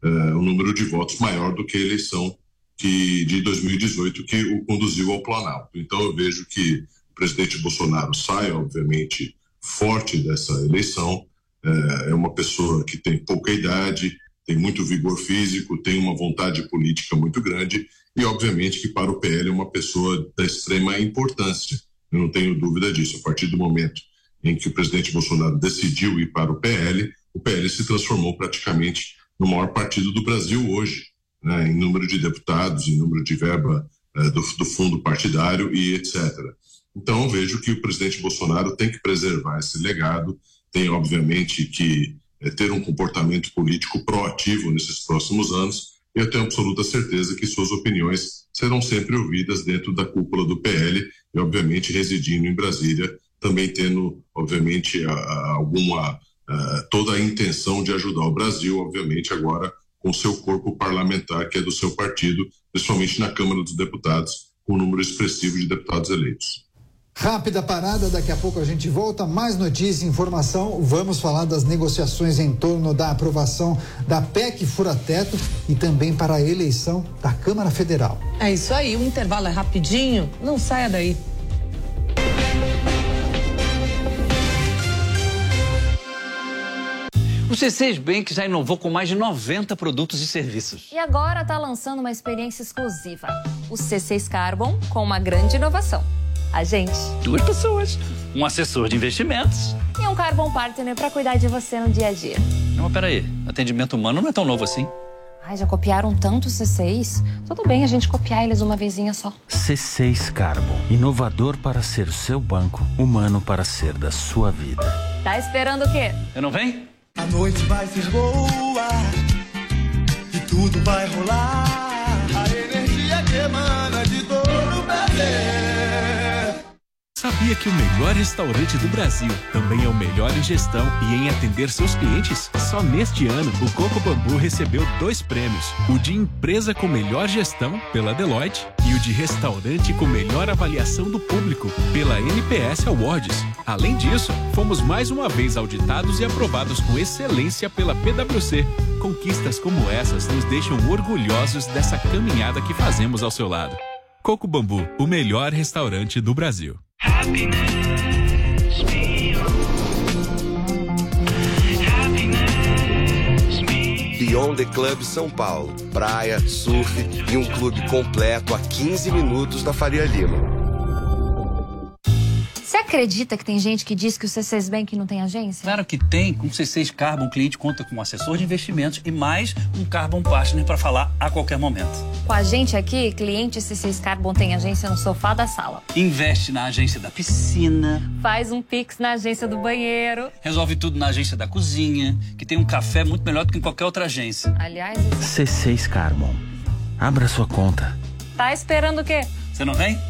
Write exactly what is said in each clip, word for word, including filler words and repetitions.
uh, um número de votos maior do que a eleição que, de dois mil e dezoito, que o conduziu ao Planalto. Então eu vejo que o presidente Bolsonaro sai, obviamente, forte dessa eleição. Uh, é uma pessoa que tem pouca idade, tem muito vigor físico, tem uma vontade política muito grande e, obviamente, que para o P L é uma pessoa da extrema importância. Eu não tenho dúvida disso. A partir do momento em que o presidente Bolsonaro decidiu ir para o P L, o P L se transformou praticamente no maior partido do Brasil hoje, né, em número de deputados, em número de verba uh, do, do fundo partidário e etcétera. Então, eu vejo que o presidente Bolsonaro tem que preservar esse legado, tem, obviamente, que é, ter um comportamento político proativo nesses próximos anos, e eu tenho absoluta certeza que suas opiniões serão sempre ouvidas dentro da cúpula do P L e, obviamente, residindo em Brasília, também tendo, obviamente, a, a, alguma, a, toda a intenção de ajudar o Brasil, obviamente, agora com seu corpo parlamentar, que é do seu partido, principalmente na Câmara dos Deputados, com um número expressivo de deputados eleitos. Rápida parada, daqui a pouco a gente volta. Mais notícia e informação. Vamos falar das negociações em torno da aprovação da P E C Fura-Teto e também para a eleição da Câmara Federal. É isso aí, o intervalo é rapidinho, não saia daí. O C seis Bank já inovou com mais de noventa produtos e serviços. E agora está lançando uma experiência exclusiva. O C seis Carbon com uma grande inovação. A gente. Duas pessoas. Um assessor de investimentos. E um Carbon Partner para cuidar de você no dia a dia. Não, mas peraí. Atendimento humano não é tão novo assim. Ai, já copiaram tanto o C seis. Tudo bem a gente copiar eles uma vezinha só. C seis Carbon. Inovador para ser o seu banco, humano para ser da sua vida. Tá esperando o quê? Eu não venho? A noite vai se esgoar e tudo vai rolar. A energia que emana de todo o prazer. Sabia que o melhor restaurante do Brasil também é o melhor em gestão e em atender seus clientes? Só neste ano, o Coco Bambu recebeu dois prêmios. O de empresa com melhor gestão, pela Deloitte, e o de restaurante com melhor avaliação do público, pela N P S Awards. Além disso, fomos mais uma vez auditados e aprovados com excelência pela P W C. Conquistas como essas nos deixam orgulhosos dessa caminhada que fazemos ao seu lado. Coco Bambu, o melhor restaurante do Brasil. Beyond the Club São Paulo. Praia, surf e um clube completo a quinze minutos da Faria Lima. Você acredita que tem gente que diz que o C seis Bank não tem agência? Claro que tem. Com o C seis Carbon, o cliente conta com um assessor de investimentos e mais um Carbon Partner para falar a qualquer momento. Com a gente aqui, cliente C seis Carbon tem agência no sofá da sala. Investe na agência da piscina. Faz um Pix na agência do banheiro. Resolve tudo na agência da cozinha, que tem um café muito melhor do que em qualquer outra agência. Aliás... Esse... C seis Carbon. Abra sua conta. Tá esperando o quê? Você não vem?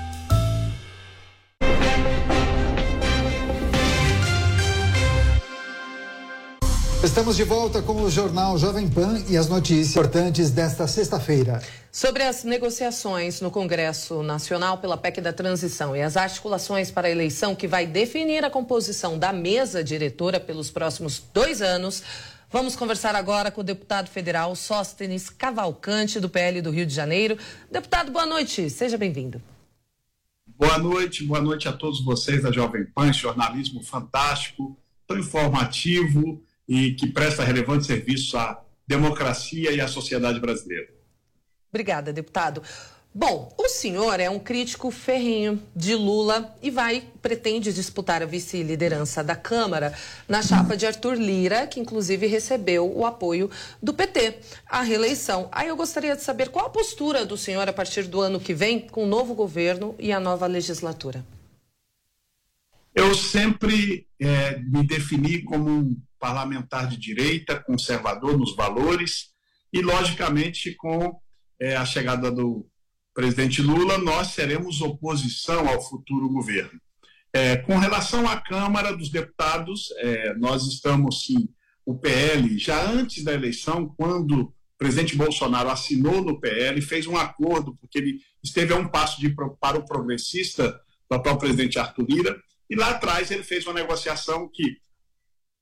Estamos de volta com o Jornal Jovem Pan e as notícias importantes desta sexta-feira. Sobre as negociações no Congresso Nacional pela P E C da Transição e as articulações para a eleição que vai definir a composição da mesa diretora pelos próximos dois anos, vamos conversar agora com o deputado federal Sóstenes Cavalcante, do P L do Rio de Janeiro. Deputado, boa noite. Seja bem-vindo. Boa noite, boa noite a todos vocês da Jovem Pan, jornalismo fantástico, tão informativo e que presta relevante serviço à democracia e à sociedade brasileira. Obrigada, deputado. Bom, o senhor é um crítico ferrenho de Lula e vai, pretende disputar a vice-liderança da Câmara na chapa de Arthur Lira, que inclusive recebeu o apoio do P T à reeleição. Aí eu gostaria de saber qual a postura do senhor a partir do ano que vem com o novo governo e a nova legislatura. Eu sempre é, me defini como um parlamentar de direita, conservador nos valores e, logicamente, com é, a chegada do presidente Lula, nós seremos oposição ao futuro governo. É, com relação à Câmara dos Deputados, é, nós estamos, sim, o P L, já antes da eleição, quando o presidente Bolsonaro assinou no P L, fez um acordo, porque ele esteve a um passo de, para o progressista, do atual presidente Arthur Lira, e lá atrás ele fez uma negociação que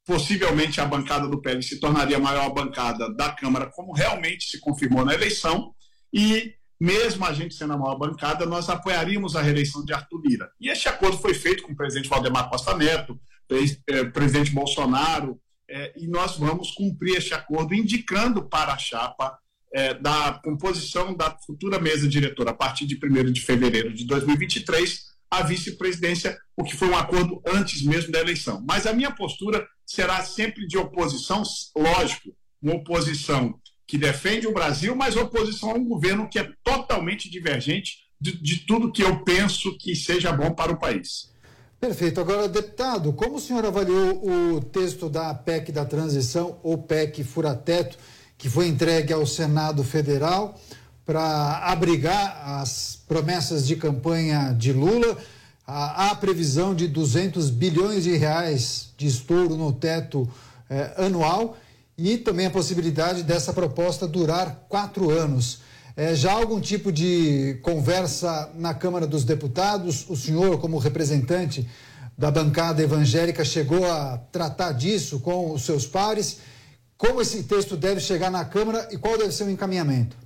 possivelmente a bancada do P L se tornaria a maior bancada da Câmara, como realmente se confirmou na eleição, e mesmo a gente sendo a maior bancada, nós apoiaríamos a reeleição de Arthur Lira. E este acordo foi feito com o presidente Valdemar Costa Neto, o presidente Bolsonaro, é, e nós vamos cumprir este acordo, indicando para a chapa é, da composição da futura mesa diretora, a partir de primeiro de fevereiro de dois mil e vinte e três, a vice-presidência, o que foi um acordo antes mesmo da eleição. Mas a minha postura será sempre de oposição, lógico, uma oposição que defende o Brasil, mas oposição a um governo que é totalmente divergente de, de tudo que eu penso que seja bom para o país. Perfeito. Agora, deputado, como o senhor avaliou o texto da P E C da transição, ou P E C fura-teto, que foi entregue ao Senado Federal para abrigar as promessas de campanha de Lula? Há a previsão de duzentos bilhões de reais de estouro no teto eh, anual, e também a possibilidade dessa proposta durar quatro anos. É, já há algum tipo de conversa na Câmara dos Deputados? O senhor, como representante da bancada evangélica, chegou a tratar disso com os seus pares? Como esse texto deve chegar na Câmara e qual deve ser o encaminhamento?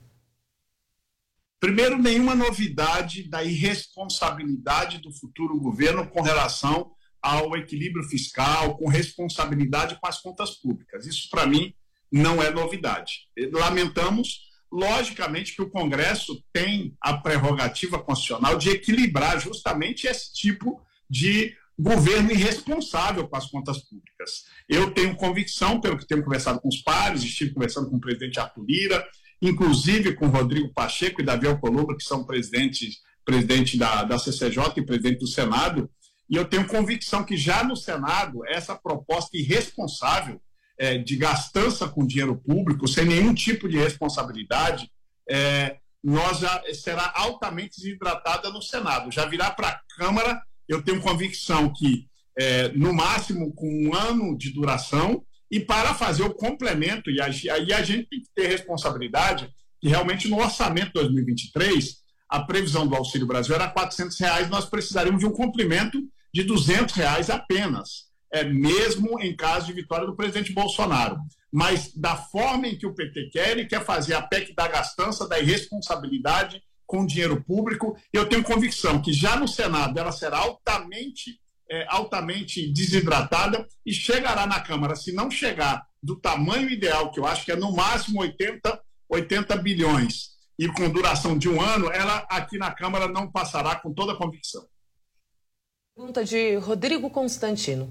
Primeiro, nenhuma novidade da irresponsabilidade do futuro governo com relação ao equilíbrio fiscal, com responsabilidade com as contas públicas. Isso, para mim, não é novidade. Lamentamos, logicamente, que o Congresso tem a prerrogativa constitucional de equilibrar justamente esse tipo de governo irresponsável com as contas públicas. Eu tenho convicção, pelo que tenho conversado com os pares, estive conversando com o presidente Arthur Lira, inclusive com Rodrigo Pacheco e Davi Alcolumbre, que são presidentes, presidente da, da C C J e presidente do Senado, e eu tenho convicção que já no Senado, essa proposta irresponsável é, de gastança com dinheiro público, sem nenhum tipo de responsabilidade, é, nós já será altamente desidratada no Senado. Já virá para a Câmara, eu tenho convicção que, é, no máximo, com um ano de duração, e para fazer o complemento, e aí a gente tem que ter responsabilidade, que realmente no orçamento de dois mil e vinte e três, a previsão do Auxílio Brasil era quatrocentos reais, nós precisaríamos de um complemento de duzentos reais apenas, é, mesmo em caso de vitória do presidente Bolsonaro. Mas da forma em que o P T quer, ele quer fazer a P E C da gastança, da irresponsabilidade com o dinheiro público. Eu tenho convicção que já no Senado ela será altamente, é, altamente desidratada e chegará na Câmara, se não chegar do tamanho ideal, que eu acho que é no máximo oitenta bilhões, e com duração de um ano, ela aqui na Câmara não passará, com toda a convicção. Pergunta de Rodrigo Constantino.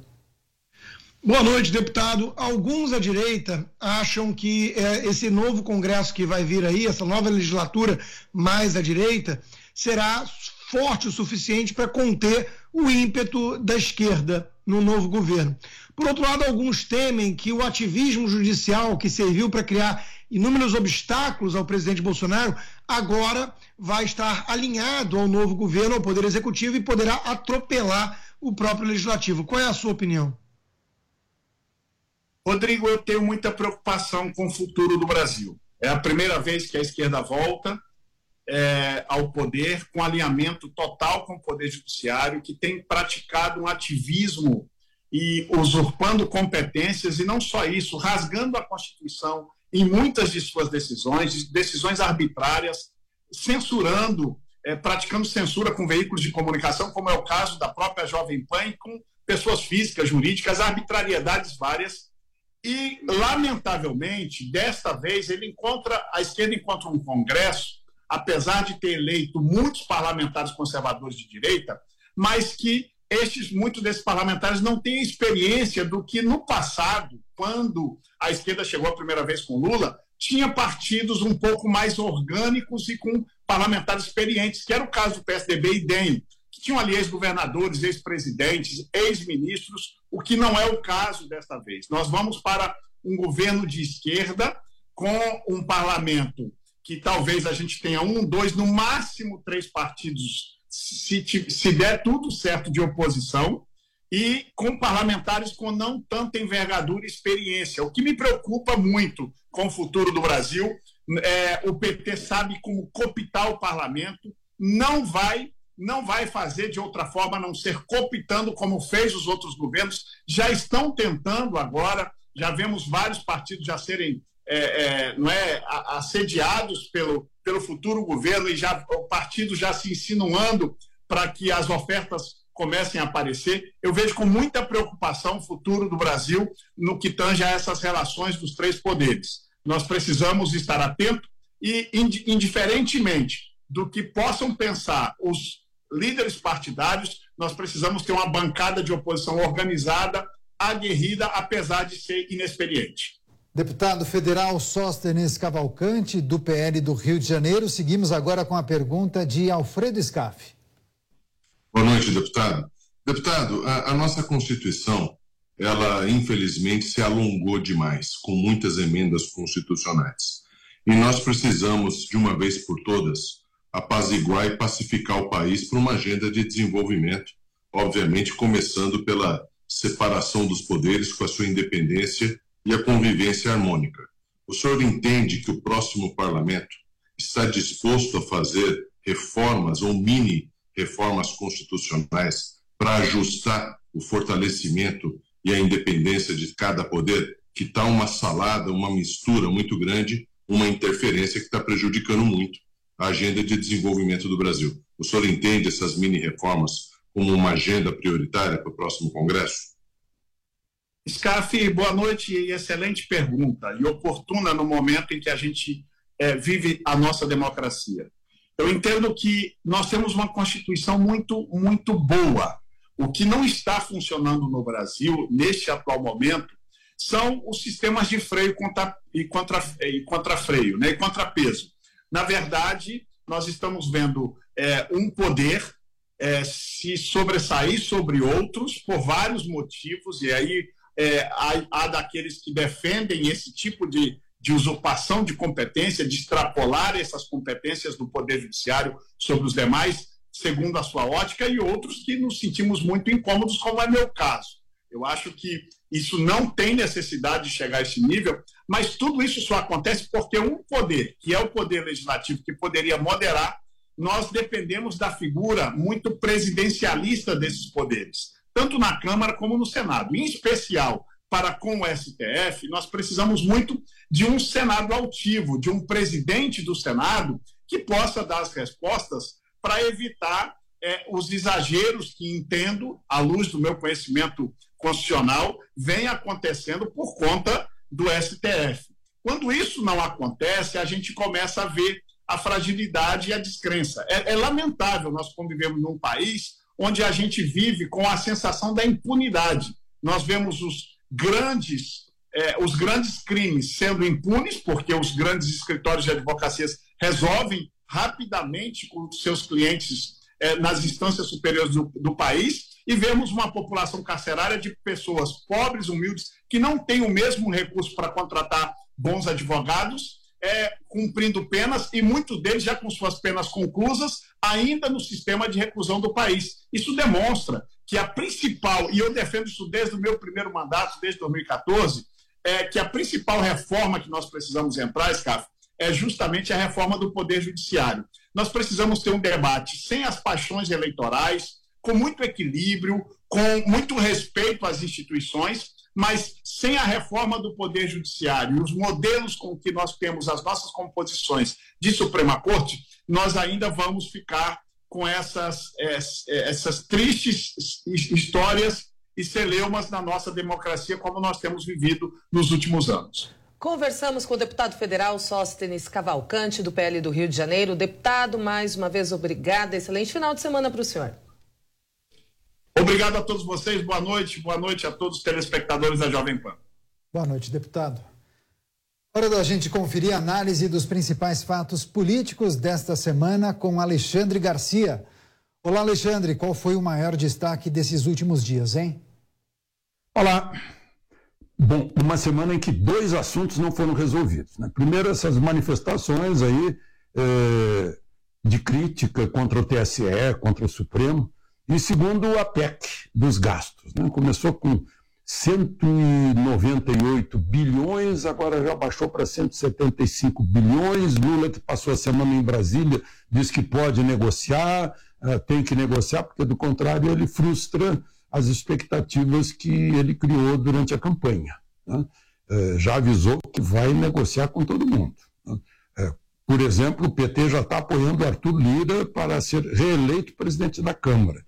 Boa noite, deputado. Alguns à direita acham que é, esse novo Congresso que vai vir aí, essa nova legislatura mais à direita, será forte o suficiente para conter o ímpeto da esquerda no novo governo. Por outro lado, alguns temem que o ativismo judicial que serviu para criar inúmeros obstáculos ao presidente Bolsonaro agora vai estar alinhado ao novo governo, ao Poder Executivo, e poderá atropelar o próprio Legislativo. Qual é a sua opinião? Rodrigo, eu tenho muita preocupação com o futuro do Brasil. É a primeira vez que a esquerda volta é, ao poder, com alinhamento total com o Poder Judiciário, que tem praticado um ativismo e usurpando competências, e não só isso, rasgando a Constituição em muitas de suas decisões, decisões arbitrárias, censurando, é, praticando censura com veículos de comunicação, como é o caso da própria Jovem Pan, e com pessoas físicas, jurídicas, arbitrariedades várias. E, lamentavelmente, desta vez, ele encontra, a esquerda encontra um Congresso, apesar de ter eleito muitos parlamentares conservadores de direita, mas que estes, muitos desses parlamentares não têm experiência do que no passado, quando a esquerda chegou a primeira vez com Lula, tinha partidos um pouco mais orgânicos e com parlamentares experientes, que era o caso do P S D B e D E M, que tinham ali ex-governadores, ex-presidentes, ex-ministros, o que não é o caso desta vez. Nós vamos para um governo de esquerda com um parlamento que talvez a gente tenha um, dois, no máximo três partidos, se, se der tudo certo, de oposição, e com parlamentares com não tanta envergadura e experiência. O que me preocupa muito com o futuro do Brasil, é, o P T sabe como cooptar o parlamento, não vai não vai fazer de outra forma a não ser cooptando como fez os outros governos. Já estão tentando agora, já vemos vários partidos já serem é, é, não é, assediados pelo, pelo futuro governo e já, o partido já se insinuando para que as ofertas comecem a aparecer. Eu vejo com muita preocupação o futuro do Brasil no que tange a essas relações dos três poderes. Nós precisamos estar atentos e, indiferentemente do que possam pensar os líderes partidários, nós precisamos ter uma bancada de oposição organizada, aguerrida, apesar de ser inexperiente. Deputado federal Sóstenes Cavalcante, do P L do Rio de Janeiro. Seguimos agora com a pergunta de Alfredo Scaff. Boa noite, deputado. Deputado, a, a nossa Constituição, ela infelizmente se alongou demais, com muitas emendas constitucionais. E nós precisamos, de uma vez por todas, apaziguar e pacificar o país para uma agenda de desenvolvimento, obviamente começando pela separação dos poderes com a sua independência e a convivência harmônica. O senhor entende que o próximo parlamento está disposto a fazer reformas ou mini reformas constitucionais para ajustar o fortalecimento e a independência de cada poder, que está uma salada, uma mistura muito grande, uma interferência que está prejudicando muito a agenda de desenvolvimento do Brasil. O senhor entende essas mini-reformas como uma agenda prioritária para o próximo Congresso? Scaff, boa noite e excelente pergunta, e oportuna no momento em que a gente é, vive a nossa democracia. Eu entendo que nós temos uma Constituição muito, muito boa. O que não está funcionando no Brasil, neste atual momento, são os sistemas de freio contra, e, contra, e contrafreio, né, e contrapeso. Na verdade, nós estamos vendo é, um poder é, se sobressair sobre outros por vários motivos, e aí é, há, há daqueles que defendem esse tipo de de usurpação de competência, de extrapolar essas competências do Poder Judiciário sobre os demais, segundo a sua ótica, e outros que nos sentimos muito incômodos, como é meu caso. Eu acho que isso não tem necessidade de chegar a esse nível, mas tudo isso só acontece porque um poder, que é o Poder Legislativo, que poderia moderar, nós dependemos da figura muito presidencialista desses poderes, tanto na Câmara como no Senado. Em especial, para com o S T F, nós precisamos muito de um Senado altivo, de um presidente do Senado que possa dar as respostas para evitar é, os exageros que, entendo, à luz do meu conhecimento constitucional, vem acontecendo por conta do S T F. Quando isso não acontece, a gente começa a ver a fragilidade e a descrença. É, é lamentável nós convivemos num país onde a gente vive com a sensação da impunidade. Nós vemos os grandes, eh, os grandes crimes sendo impunes, porque os grandes escritórios de advocacias resolvem rapidamente com seus clientes eh, nas instâncias superiores do, do país, e vemos uma população carcerária de pessoas pobres, humildes, que não têm o mesmo recurso para contratar bons advogados, eh, cumprindo penas, e muitos deles já com suas penas conclusas, ainda no sistema de reclusão do país. Isso demonstra que a principal, e eu defendo isso desde o meu primeiro mandato, desde dois mil e quatorze, é que a principal reforma que nós precisamos entrar, Scaff, é justamente a reforma do Poder Judiciário. Nós precisamos ter um debate sem as paixões eleitorais, com muito equilíbrio, com muito respeito às instituições, mas sem a reforma do Poder Judiciário e os modelos com que nós temos as nossas composições de Suprema Corte, nós ainda vamos ficar com essas, essas tristes histórias e celeumas na nossa democracia, como nós temos vivido nos últimos anos. Conversamos com o deputado federal Sóstenes Cavalcante, do P L do Rio de Janeiro. Deputado, mais uma vez, obrigada. Excelente final de semana para o senhor. Obrigado a todos vocês. Boa noite. Boa noite a todos os telespectadores da Jovem Pan. Boa noite, deputado. Hora da gente conferir a análise dos principais fatos políticos desta semana com Alexandre Garcia. Olá, Alexandre, qual foi o maior destaque desses últimos dias, hein? Olá. Bom, uma semana em que dois assuntos não foram resolvidos, né? Primeiro, essas manifestações aí é, de crítica contra o T S E, contra o Supremo, e segundo, a P E C dos gastos, né? Começou com cento e noventa e oito bilhões, agora já baixou para cento e setenta e cinco bilhões. Lula, que passou a semana em Brasília, diz que pode negociar, tem que negociar, porque do contrário ele frustra as expectativas que ele criou durante a campanha. Já avisou que vai negociar com todo mundo. Por exemplo, o P T já está apoiando Arthur Lira para ser reeleito presidente da Câmara.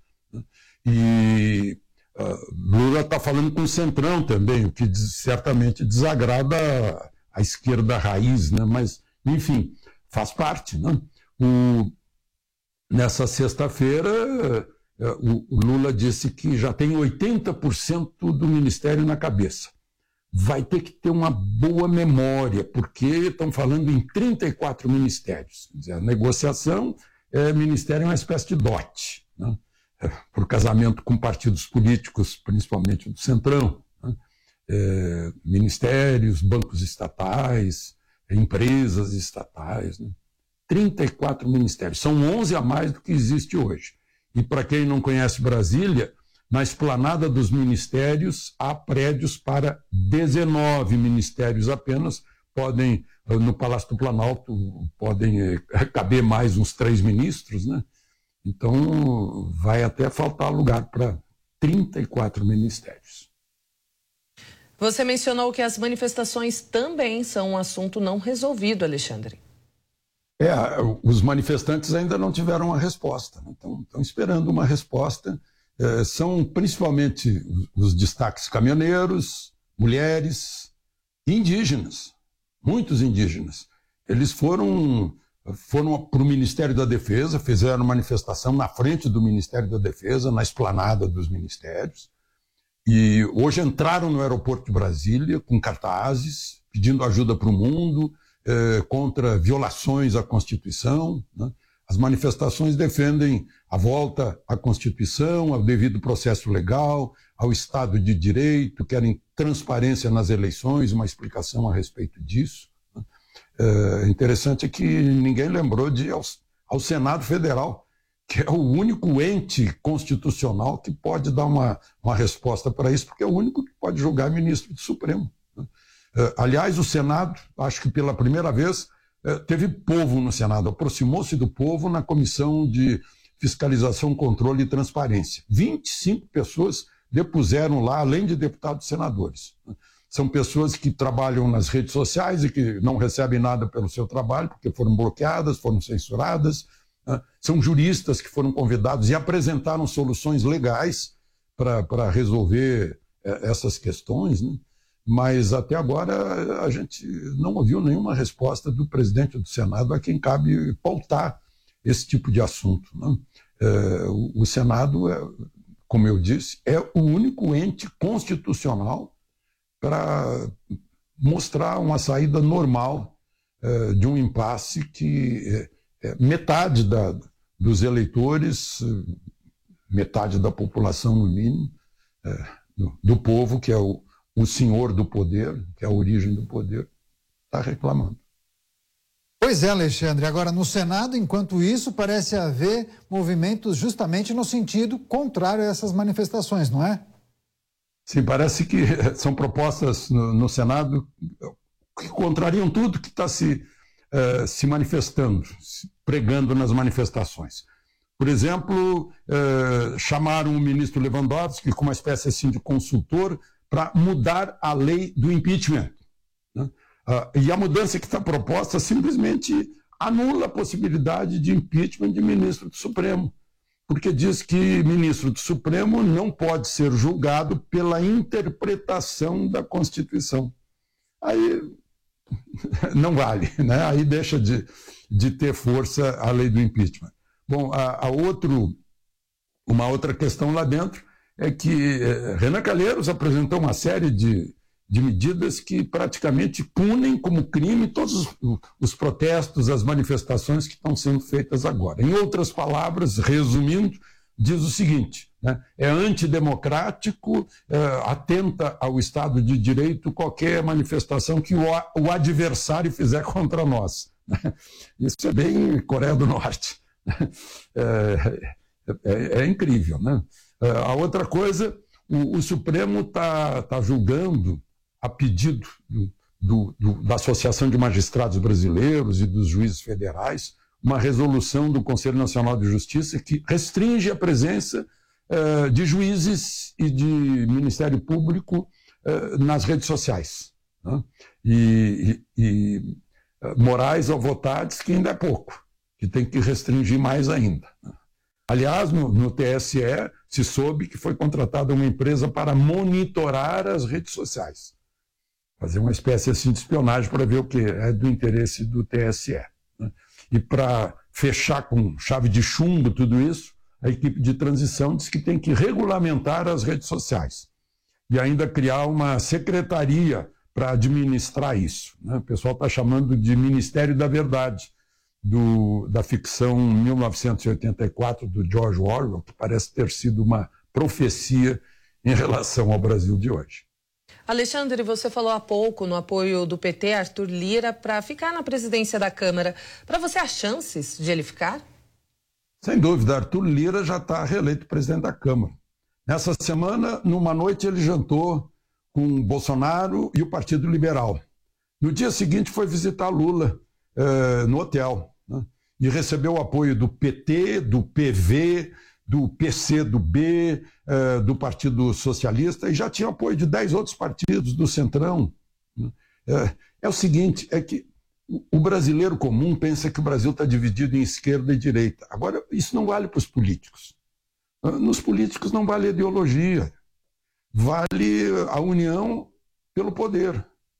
E uh, Lula está falando com o Centrão também, o que des, certamente desagrada a, a esquerda raiz, né? Mas, enfim, faz parte. Né? O, nessa sexta-feira, uh, o, o Lula disse que já tem oitenta por cento do ministério na cabeça. Vai ter que ter uma boa memória, porque estão falando em trinta e quatro ministérios. Quer dizer, a negociação, é, ministério é uma espécie de dote, né? Por casamento com partidos políticos, principalmente do Centrão, né? É, ministérios, bancos estatais, empresas estatais, né? trinta e quatro ministérios, são onze a mais do que existe hoje. E para quem não conhece Brasília, na esplanada dos ministérios há prédios para dezenove ministérios apenas, podem, no Palácio do Planalto, podem caber mais uns três ministros, né? Então, vai até faltar lugar para trinta e quatro ministérios. Você mencionou que as manifestações também são um assunto não resolvido, Alexandre. É, os manifestantes ainda não tiveram a resposta, né? Então, estão esperando uma resposta. É, são principalmente os destaques caminhoneiros, mulheres, indígenas, muitos indígenas. Eles foram... foram para o Ministério da Defesa, fizeram manifestação na frente do Ministério da Defesa, na esplanada dos ministérios, e hoje entraram no aeroporto de Brasília com cartazes, pedindo ajuda para o mundo, eh, contra violações à Constituição, né? As manifestações defendem a volta à Constituição, ao devido processo legal, ao Estado de Direito, querem transparência nas eleições, uma explicação a respeito disso. É interessante que ninguém lembrou de ir ao, ao Senado Federal, que é o único ente constitucional que pode dar uma, uma resposta para isso, porque é o único que pode julgar ministro do Supremo. É, aliás, o Senado, acho que pela primeira vez, é, teve povo no Senado, aproximou-se do povo na Comissão de Fiscalização, Controle e Transparência. vinte e cinco pessoas depuseram lá, além de deputados e senadores. São pessoas que trabalham nas redes sociais e que não recebem nada pelo seu trabalho, porque foram bloqueadas, foram censuradas. Né? São juristas que foram convidados e apresentaram soluções legais para resolver é, essas questões, né? Mas até agora a gente não ouviu nenhuma resposta do presidente do Senado a quem cabe pautar esse tipo de assunto. Né? É, o, o Senado, é, como eu disse, é o único ente constitucional para mostrar uma saída normal eh, de um impasse que eh, metade da, dos eleitores, metade da população, no mínimo, eh, do, do povo, que é o, o senhor do poder, que é a origem do poder, está reclamando. Pois é, Alexandre. Agora, no Senado, enquanto isso, parece haver movimentos justamente no sentido contrário a essas manifestações, não é? Sim, parece que são propostas no, no Senado que contrariam tudo que está se, uh, se manifestando, se pregando nas manifestações. Por exemplo, uh, chamaram o ministro Lewandowski como uma espécie assim, de consultor para mudar a lei do impeachment. Né? Uh, e a mudança que está proposta simplesmente anula a possibilidade de impeachment de ministro do Supremo, porque diz que ministro do Supremo não pode ser julgado pela interpretação da Constituição. Aí não vale, né? Aí deixa de, de ter força a lei do impeachment. Bom, a, a outro, uma outra questão lá dentro é que eh, Renan Calheiros apresentou uma série de, de medidas que praticamente punem como crime todos os, os protestos, as manifestações que estão sendo feitas agora. Em outras palavras, resumindo, diz o seguinte, né, é antidemocrático, é, atenta ao Estado de Direito qualquer manifestação que o, o adversário fizer contra nós. Isso é bem Coreia do Norte. É, é, é incrível, né? A outra coisa, o, o Supremo está tá julgando, a pedido do, do, do, da Associação de Magistrados Brasileiros e dos juízes federais, uma resolução do Conselho Nacional de Justiça que restringe a presença uh, de juízes e de Ministério Público uh, nas redes sociais. Né? E, e, e uh, Moraes ao votar diz que ainda é pouco, que tem que restringir mais ainda. Né? Aliás, no, no T S E se soube que foi contratada uma empresa para monitorar as redes sociais. Fazer uma espécie assim de espionagem para ver o que é do interesse do T S E. Né? E para fechar com chave de chumbo tudo isso, a equipe de transição diz que tem que regulamentar as redes sociais e ainda criar uma secretaria para administrar isso. Né? O pessoal está chamando de Ministério da Verdade, do, da ficção mil novecentos e oitenta e quatro do George Orwell, que parece ter sido uma profecia em relação ao Brasil de hoje. Alexandre, você falou há pouco no apoio do P T, Arthur Lira, para ficar na presidência da Câmara. Para você, há chances de ele ficar? Sem dúvida, Arthur Lira já está reeleito presidente da Câmara. Nessa semana, numa noite, ele jantou com Bolsonaro e o Partido Liberal. No dia seguinte, foi visitar Lula eh, no hotel, né? E recebeu o apoio do P T, do P V, do P C do B, eh, do Partido Socialista, e já tinha apoio de dez outros partidos do Centrão. É, é o seguinte, é que o brasileiro comum pensa que o Brasil está dividido em esquerda e direita. Agora, isso não vale para os políticos. Nos políticos não vale a ideologia. Vale a união pelo poder.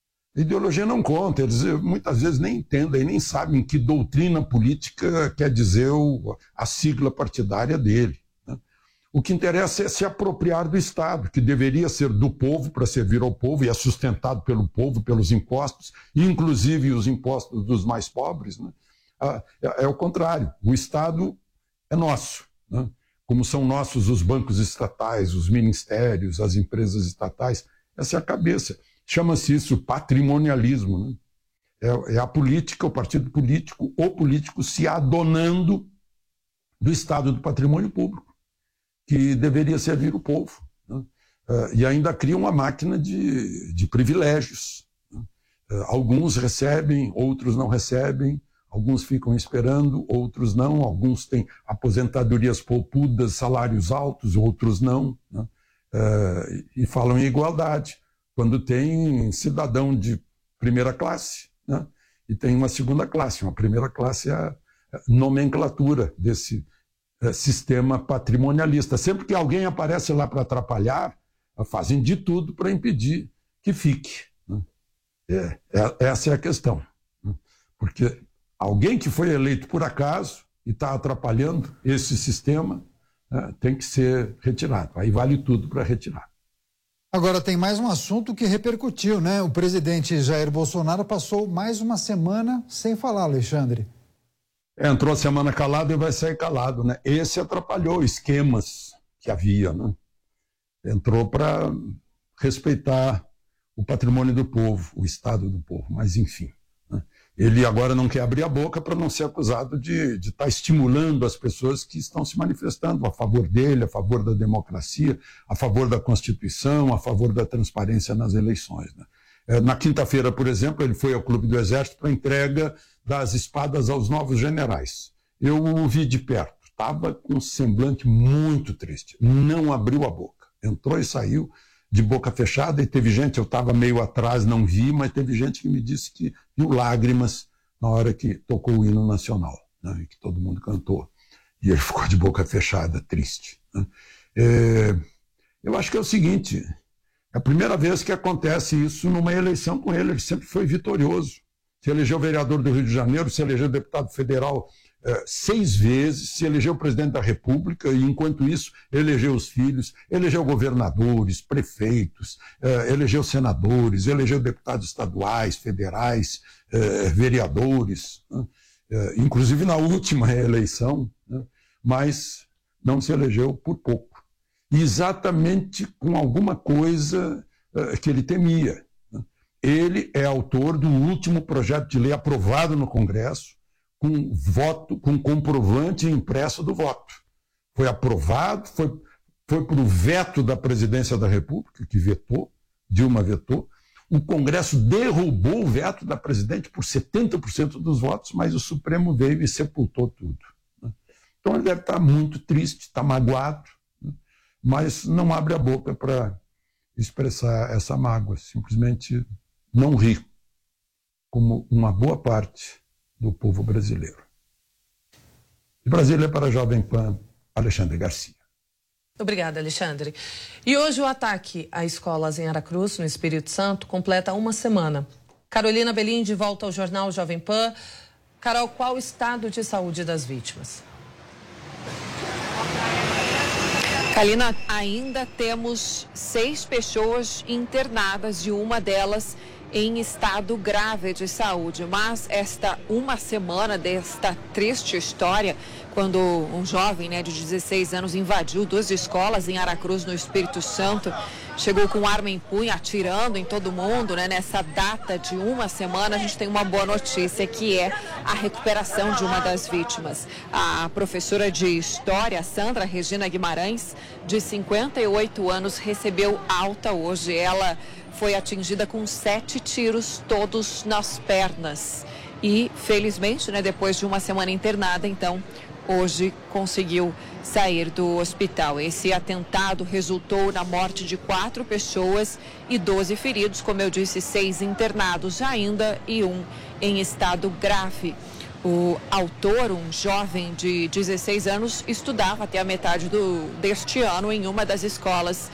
A ideologia não conta. Eles muitas vezes nem entendem, nem sabem que doutrina política quer dizer o, a sigla partidária dele. Né? O que interessa é se apropriar do Estado, que deveria ser do povo para servir ao povo e é sustentado pelo povo, pelos impostos, inclusive os impostos dos mais pobres. Né? É, é o contrário. O Estado é nosso. Né? Como são nossos os bancos estatais, os ministérios, as empresas estatais. Essa é a cabeça. Chama-se isso patrimonialismo. Né? É, é a política, o partido político, o político se adonando do Estado do patrimônio público, que deveria servir o povo. Né? Uh, e ainda cria uma máquina de, de privilégios. Né? Uh, alguns recebem, outros não recebem, alguns ficam esperando, outros não, alguns têm aposentadorias poupudas, salários altos, outros não. Né? Uh, e falam em igualdade, quando tem cidadão de primeira classe, né? E tem uma segunda classe. Uma primeira classe é a nomenclatura desse é, sistema patrimonialista. Sempre que alguém aparece lá para atrapalhar, fazem de tudo para impedir que fique. Né? É, é, essa é a questão. Né? Porque alguém que foi eleito por acaso e está atrapalhando esse sistema, né, tem que ser retirado. Aí vale tudo para retirar. Agora tem mais um assunto que repercutiu, né? O presidente Jair Bolsonaro passou mais uma semana sem falar, Alexandre. Entrou a semana calado e vai sair calado, né? Esse atrapalhou esquemas que havia, né? Entrou para respeitar o patrimônio do povo, o estado do povo, mas enfim. Né? Ele agora não quer abrir a boca para não ser acusado de estar tá estimulando as pessoas que estão se manifestando a favor dele, a favor da democracia, a favor da Constituição, a favor da transparência nas eleições. Né? É, na quinta-feira, por exemplo, ele foi ao Clube do Exército para a entrega das espadas aos novos generais. Eu o vi de perto, estava com um semblante muito triste, não abriu a boca, entrou e saiu de boca fechada, e teve gente, eu estava meio atrás, não vi, mas teve gente que me disse que viu lágrimas na hora que tocou o hino nacional, né, e que todo mundo cantou. E ele ficou de boca fechada, triste. Né. É, eu acho que é o seguinte, é a primeira vez que acontece isso numa eleição com ele, ele sempre foi vitorioso. Se elegeu vereador do Rio de Janeiro, se elegeu deputado federal eh, seis vezes, se elegeu presidente da República e, enquanto isso, elegeu os filhos, elegeu governadores, prefeitos, eh, elegeu senadores, elegeu deputados estaduais, federais, eh, vereadores, né? eh, inclusive na última eleição, né? Mas não se elegeu por pouco. Exatamente com alguma coisa eh, que ele temia. Ele é autor do último projeto de lei aprovado no Congresso, com voto, com comprovante impresso do voto. Foi aprovado, foi foi para o veto da presidência da República, que vetou, Dilma vetou. O Congresso derrubou o veto da presidente por setenta por cento dos votos, mas o Supremo veio e sepultou tudo. Então ele deve estar muito triste, está magoado, mas não abre a boca para expressar essa mágoa, simplesmente não ri, como uma boa parte do povo brasileiro. De Brasília para a Jovem Pan, Alexandre Garcia. Obrigada, Alexandre. E hoje o ataque a escolas em Aracruz, no Espírito Santo, completa uma semana. Carolina Belim, de volta ao Jornal Jovem Pan. Carol, qual o estado de saúde das vítimas? Kalina, ainda temos seis pessoas internadas e uma delas em estado grave de saúde. Mas esta uma semana desta triste história, quando um jovem, né, de dezesseis anos invadiu duas escolas em Aracruz, no Espírito Santo, chegou com arma em punho, atirando em todo mundo, né? Nessa data de uma semana, a gente tem uma boa notícia, que é a recuperação de uma das vítimas. A professora de História, Sandra Regina Guimarães, de cinquenta e oito anos, recebeu alta hoje. Ela foi atingida com sete tiros, todos nas pernas. E, felizmente, né, depois de uma semana internada, então, hoje conseguiu sair do hospital. Esse atentado resultou na morte de quatro pessoas e doze feridos, como eu disse, seis internados ainda e um em estado grave. O autor, um jovem de dezesseis anos, estudava até a metade do, deste ano em uma das escolas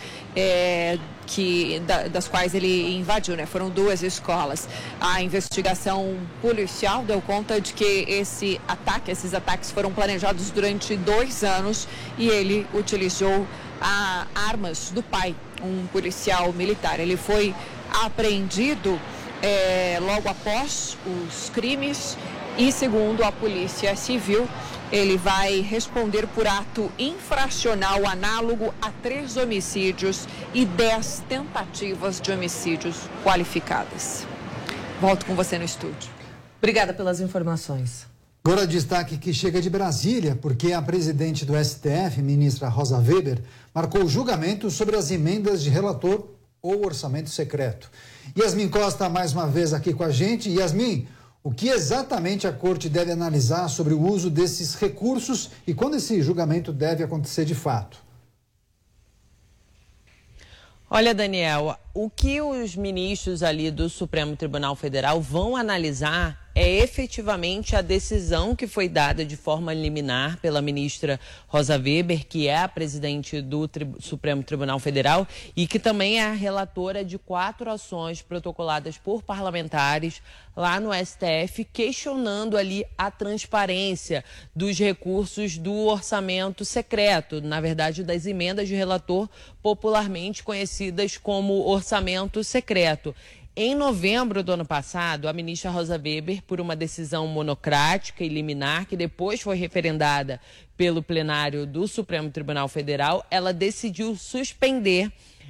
é, que, da, das quais ele invadiu, né? Foram duas escolas. A investigação policial deu conta de que esse ataque, esses ataques foram planejados durante dois anos e ele utilizou a, armas do pai, um policial militar. Ele foi apreendido é, logo após os crimes. E, segundo a Polícia Civil, ele vai responder por ato infracional análogo a três homicídios e dez tentativas de homicídios qualificadas. Volto com você no estúdio. Obrigada pelas informações. Agora destaque que chega de Brasília, porque a presidente do S T F, ministra Rosa Weber, marcou julgamento sobre as emendas de relator ou orçamento secreto. Yasmin Costa, mais uma vez aqui com a gente. Yasmin, o que exatamente a corte deve analisar sobre o uso desses recursos e quando esse julgamento deve acontecer de fato? Olha, Daniel, o que os ministros ali do Supremo Tribunal Federal vão analisar é efetivamente a decisão que foi dada de forma liminar pela ministra Rosa Weber, que é a presidente do Tri- Supremo Tribunal Federal e que também é a relatora de quatro ações protocoladas por parlamentares lá no S T F, questionando ali a transparência dos recursos do orçamento secreto, na verdade das emendas de relator, popularmente conhecidas como orçamento secreto. Em novembro do ano passado, a ministra Rosa Weber, por uma decisão monocrática e liminar, que depois foi referendada pelo plenário do Supremo Tribunal Federal, ela decidiu suspender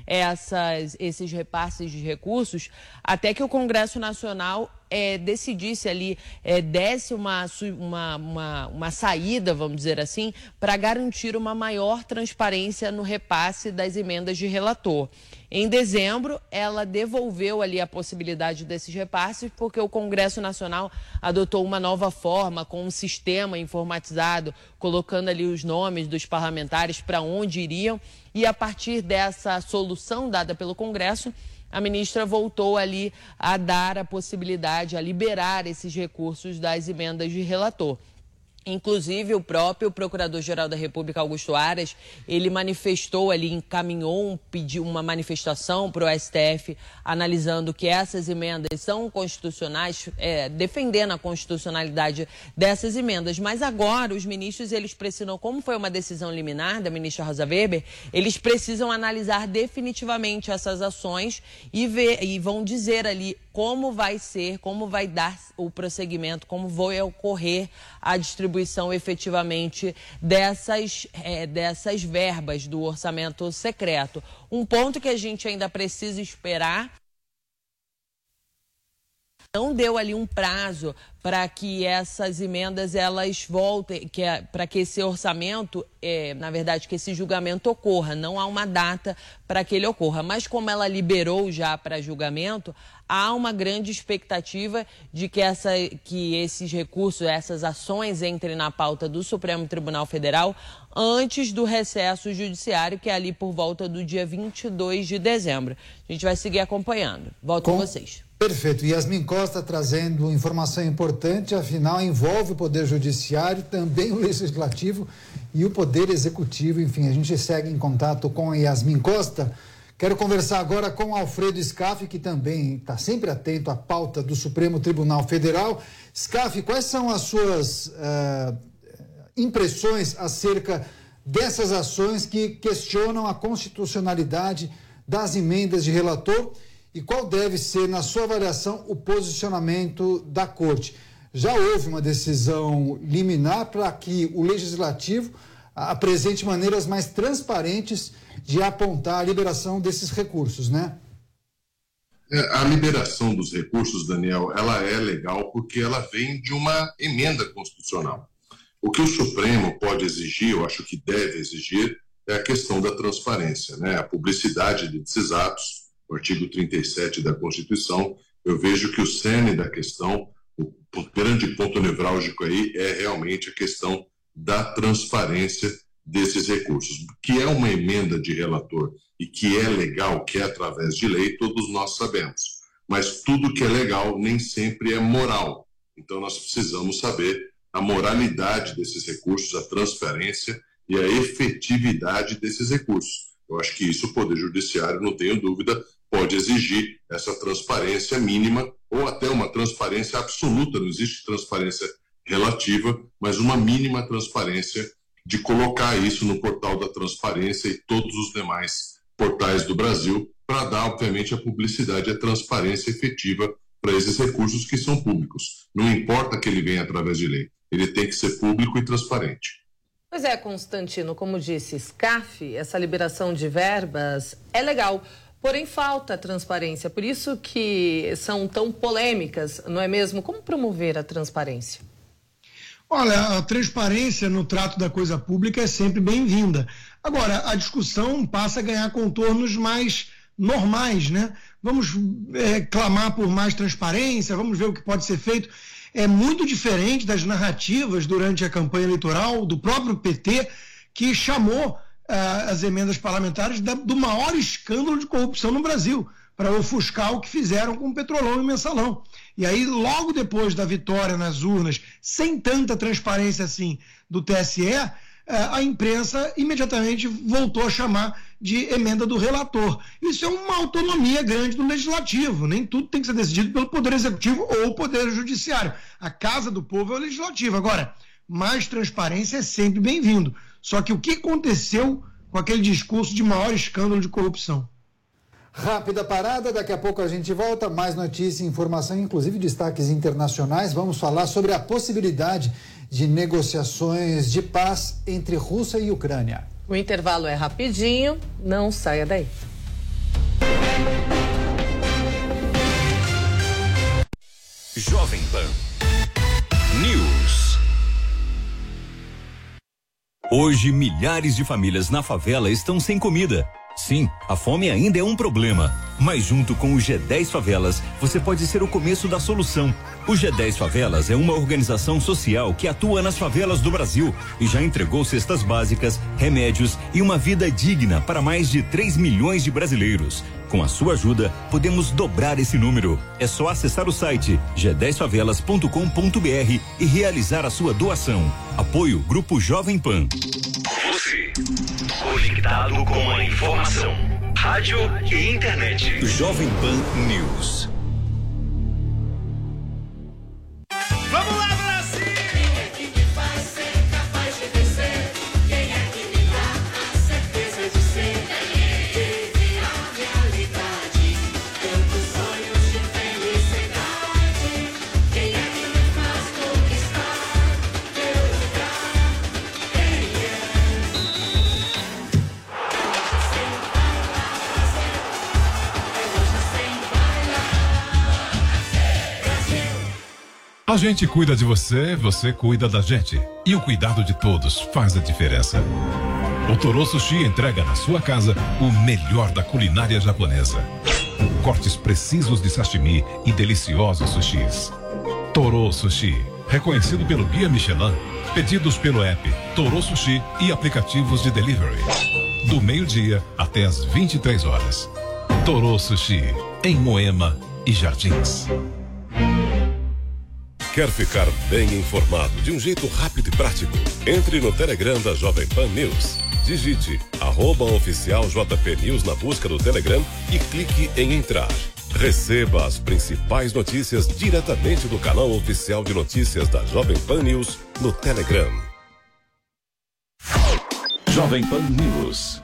essas, esses repasses de recursos até que o Congresso Nacional é, decidisse ali, é, desse uma, uma, uma, uma saída, vamos dizer assim, para garantir uma maior transparência no repasse das emendas de relator. Em dezembro, ela devolveu ali a possibilidade desses repasses porque o Congresso Nacional adotou uma nova forma, com um sistema informatizado, colocando ali os nomes dos parlamentares para onde iriam. E a partir dessa solução dada pelo Congresso, a ministra voltou ali a dar a possibilidade, a liberar esses recursos das emendas de relator. Inclusive, o próprio Procurador-Geral da República, Augusto Aras, ele manifestou ali, encaminhou um, pediu uma manifestação para o S T F, analisando que essas emendas são constitucionais, é, defendendo a constitucionalidade dessas emendas. Mas agora, os ministros, eles precisam, como foi uma decisão liminar da ministra Rosa Weber, eles precisam analisar definitivamente essas ações e, ver, e vão dizer ali como vai ser, como vai dar o prosseguimento, como vai ocorrer a distribuição efetivamente dessas, é, dessas verbas do orçamento secreto. Um ponto que a gente ainda precisa esperar não deu ali um prazo para que essas emendas elas voltem, que é, para que esse orçamento, é, na verdade, que esse julgamento ocorra. Não há uma data para que ele ocorra. Mas como ela liberou já para julgamento, há uma grande expectativa de que, essa, que esses recursos, essas ações entrem na pauta do Supremo Tribunal Federal antes do recesso judiciário, que é ali por volta do dia vinte e dois de dezembro. A gente vai seguir acompanhando. Volto com, com vocês. Perfeito. Yasmin Costa trazendo informação importante, afinal envolve o Poder Judiciário, também o Legislativo e o Poder Executivo. Enfim, a gente segue em contato com a Yasmin Costa. Quero conversar agora com o Alfredo Scaff, que também está sempre atento à pauta do Supremo Tribunal Federal. Scaff, quais são as suas uh, impressões acerca dessas ações que questionam a constitucionalidade das emendas de relator? E qual deve ser, na sua avaliação, o posicionamento da Corte? Já houve uma decisão liminar para que o Legislativo apresente maneiras mais transparentes de apontar a liberação desses recursos, né? A liberação dos recursos, Daniel, ela é legal porque ela vem de uma emenda constitucional. O que o Supremo pode exigir, eu acho que deve exigir, é a questão da transparência, né? A publicidade desses atos. O artigo trinta e sete da Constituição, eu vejo que o cerne da questão, o grande ponto nevrálgico aí é realmente a questão da transparência desses recursos, que é uma emenda de relator e que é legal, que é através de lei, todos nós sabemos. Mas tudo que é legal nem sempre é moral. Então nós precisamos saber a moralidade desses recursos, a transparência e a efetividade desses recursos. Eu acho que isso o Poder Judiciário, não tenho dúvida, pode exigir essa transparência mínima ou até uma transparência absoluta, não existe transparência relativa, mas uma mínima transparência de colocar isso no portal da transparência e todos os demais portais do Brasil para dar, obviamente, a publicidade e a transparência efetiva para esses recursos que são públicos. Não importa que ele venha através de lei, ele tem que ser público e transparente. Pois é, Constantino, como disse Scaff, essa liberação de verbas é legal, porém falta transparência, por isso que são tão polêmicas, não é mesmo? Como promover a transparência? Olha, a transparência no trato da coisa pública é sempre bem-vinda. Agora, a discussão passa a ganhar contornos mais normais, né? Vamos é, clamar por mais transparência, vamos ver o que pode ser feito. É muito diferente das narrativas durante a campanha eleitoral do próprio P T, que chamou ah, as emendas parlamentares da, do maior escândalo de corrupção no Brasil, para ofuscar o que fizeram com o Petrolão e o Mensalão. E aí, logo depois da vitória nas urnas, sem tanta transparência assim do T S E, a imprensa imediatamente voltou a chamar de emenda do relator. Isso é uma autonomia grande do Legislativo. Nem tudo tem que ser decidido pelo Poder Executivo ou o Poder Judiciário. A casa do povo é o Legislativo. Agora, mais transparência é sempre bem-vindo. Só que o que aconteceu com aquele discurso de maior escândalo de corrupção? Rápida parada, daqui a pouco a gente volta, mais notícia e informação, inclusive destaques internacionais. Vamos falar sobre a possibilidade de negociações de paz entre Rússia e Ucrânia. O intervalo é rapidinho, não saia daí. Jovem Pan News. Hoje, milhares de famílias na favela estão sem comida. Sim, a fome ainda é um problema, mas junto com o G dez Favelas, você pode ser o começo da solução. O G dez Favelas é uma organização social que atua nas favelas do Brasil e já entregou cestas básicas, remédios e uma vida digna para mais de três milhões de brasileiros. Com a sua ajuda, podemos dobrar esse número. É só acessar o site g dez favelas ponto com ponto b r e realizar a sua doação. Apoio Grupo Jovem Pan. Você, conectado com a informação, rádio e internet. Jovem Pan News. Vamos lá, Brasil! Quem é que me faz ser capaz de vencer? Quem é que me dá a certeza de ser? Vive a realidade, tantos sonhos de felicidade. Quem é que me faz conquistar meu lugar? Quem é? Hoje sem vai lá fazer, hoje sem vai lá A gente cuida de você, você cuida da gente. E o cuidado de todos faz a diferença. O Toro Sushi entrega na sua casa o melhor da culinária japonesa. Cortes precisos de sashimi e deliciosos sushis. Toro Sushi, reconhecido pelo Guia Michelin. Pedidos pelo app Toro Sushi e aplicativos de delivery. Do meio-dia até as vinte e três horas. Toro Sushi, em Moema e Jardins. Quer ficar bem informado de um jeito rápido e prático? Entre no Telegram da Jovem Pan News. Digite arroba oficial J P News na busca do Telegram e clique em entrar. Receba as principais notícias diretamente do canal oficial de notícias da Jovem Pan News no Telegram. Jovem Pan News.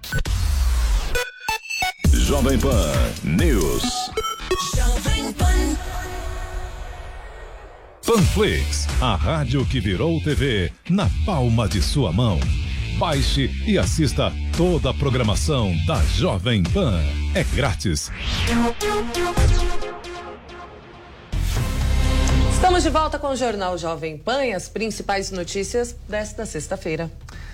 Jovem Pan News. Jovem Pan. Panflix, a rádio que virou T V na palma de sua mão. Baixe e assista toda a programação da Jovem Pan. É grátis. Estamos de volta com o Jornal Jovem Pan e as principais notícias desta sexta-feira.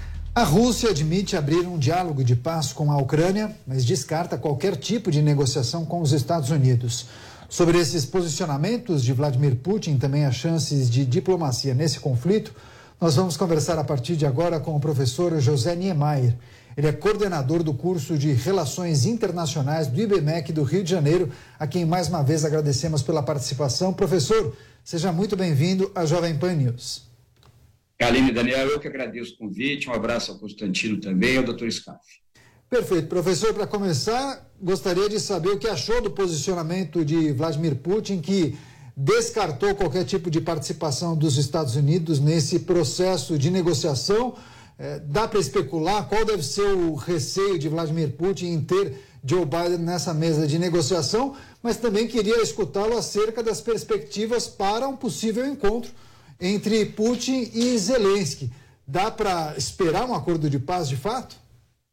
A Rússia admite abrir um diálogo de paz com a Ucrânia, mas descarta qualquer tipo de negociação com os Estados Unidos. Sobre esses posicionamentos de Vladimir Putin e também as chances de diplomacia nesse conflito, nós vamos conversar a partir de agora com o professor José Niemeyer. Ele é coordenador do curso de Relações Internacionais do I B M E C do Rio de Janeiro, a quem mais uma vez agradecemos pela participação. Professor, seja muito bem-vindo à Jovem Pan News. Aline e Daniel, eu que agradeço o convite, um abraço ao Constantino também e ao doutor Scaff. Perfeito. Professor, para começar, gostaria de saber o que achou do posicionamento de Vladimir Putin, que descartou qualquer tipo de participação dos Estados Unidos nesse processo de negociação. É, dá para especular qual deve ser o receio de Vladimir Putin em ter Joe Biden nessa mesa de negociação, mas também queria escutá-lo acerca das perspectivas para um possível encontro entre Putin e Zelensky. Dá para esperar um acordo de paz de fato?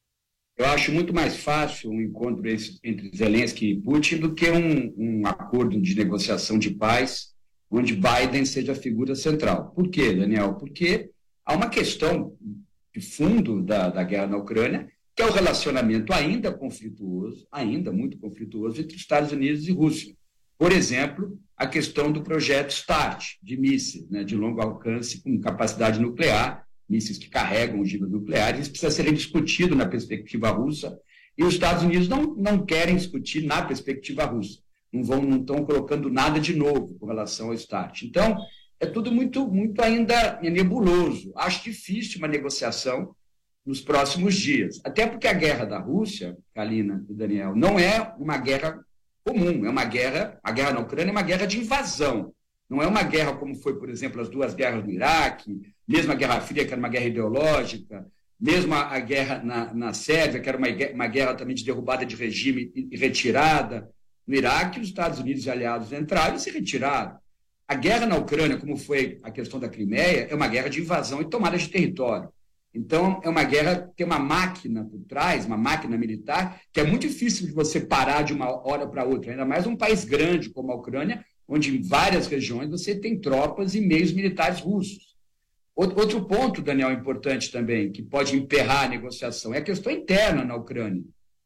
Eu acho muito mais fácil um encontro entre Zelensky e Putin do que um, um acordo de negociação de paz onde Biden seja a figura central. Por quê, Daniel? Porque há uma questão de fundo da, da guerra na Ucrânia, que é o relacionamento ainda conflituoso, ainda muito conflituoso, entre Estados Unidos e Rússia. Por exemplo, a questão do projeto START, de mísseis, né, de longo alcance com capacidade nuclear, mísseis que carregam ogivas nucleares, isso precisa ser discutido na perspectiva russa, e os Estados Unidos não, não querem discutir na perspectiva russa, não vão, não estão colocando nada de novo com relação ao START. Então, é tudo muito, muito ainda nebuloso. Acho difícil uma negociação nos próximos dias, até porque a guerra da Rússia, Kalina e Daniel, não é uma guerra comum, é uma guerra, a guerra na Ucrânia é uma guerra de invasão, não é uma guerra como foi, por exemplo, as duas guerras no Iraque, mesmo a Guerra Fria, que era uma guerra ideológica, mesmo a, a guerra na, na Sérvia, que era uma, uma guerra também de derrubada de regime e, e retirada. No Iraque, os Estados Unidos e aliados entraram e se retiraram. A guerra na Ucrânia, como foi a questão da Crimeia, é uma guerra de invasão e tomada de território. Então, é uma guerra que tem uma máquina por trás, uma máquina militar, que é muito difícil de você parar de uma hora para outra, ainda mais um país grande como a Ucrânia, onde em várias regiões você tem tropas e meios militares russos. Outro ponto, Daniel, importante também, que pode emperrar a negociação, é a questão interna na Ucrânia.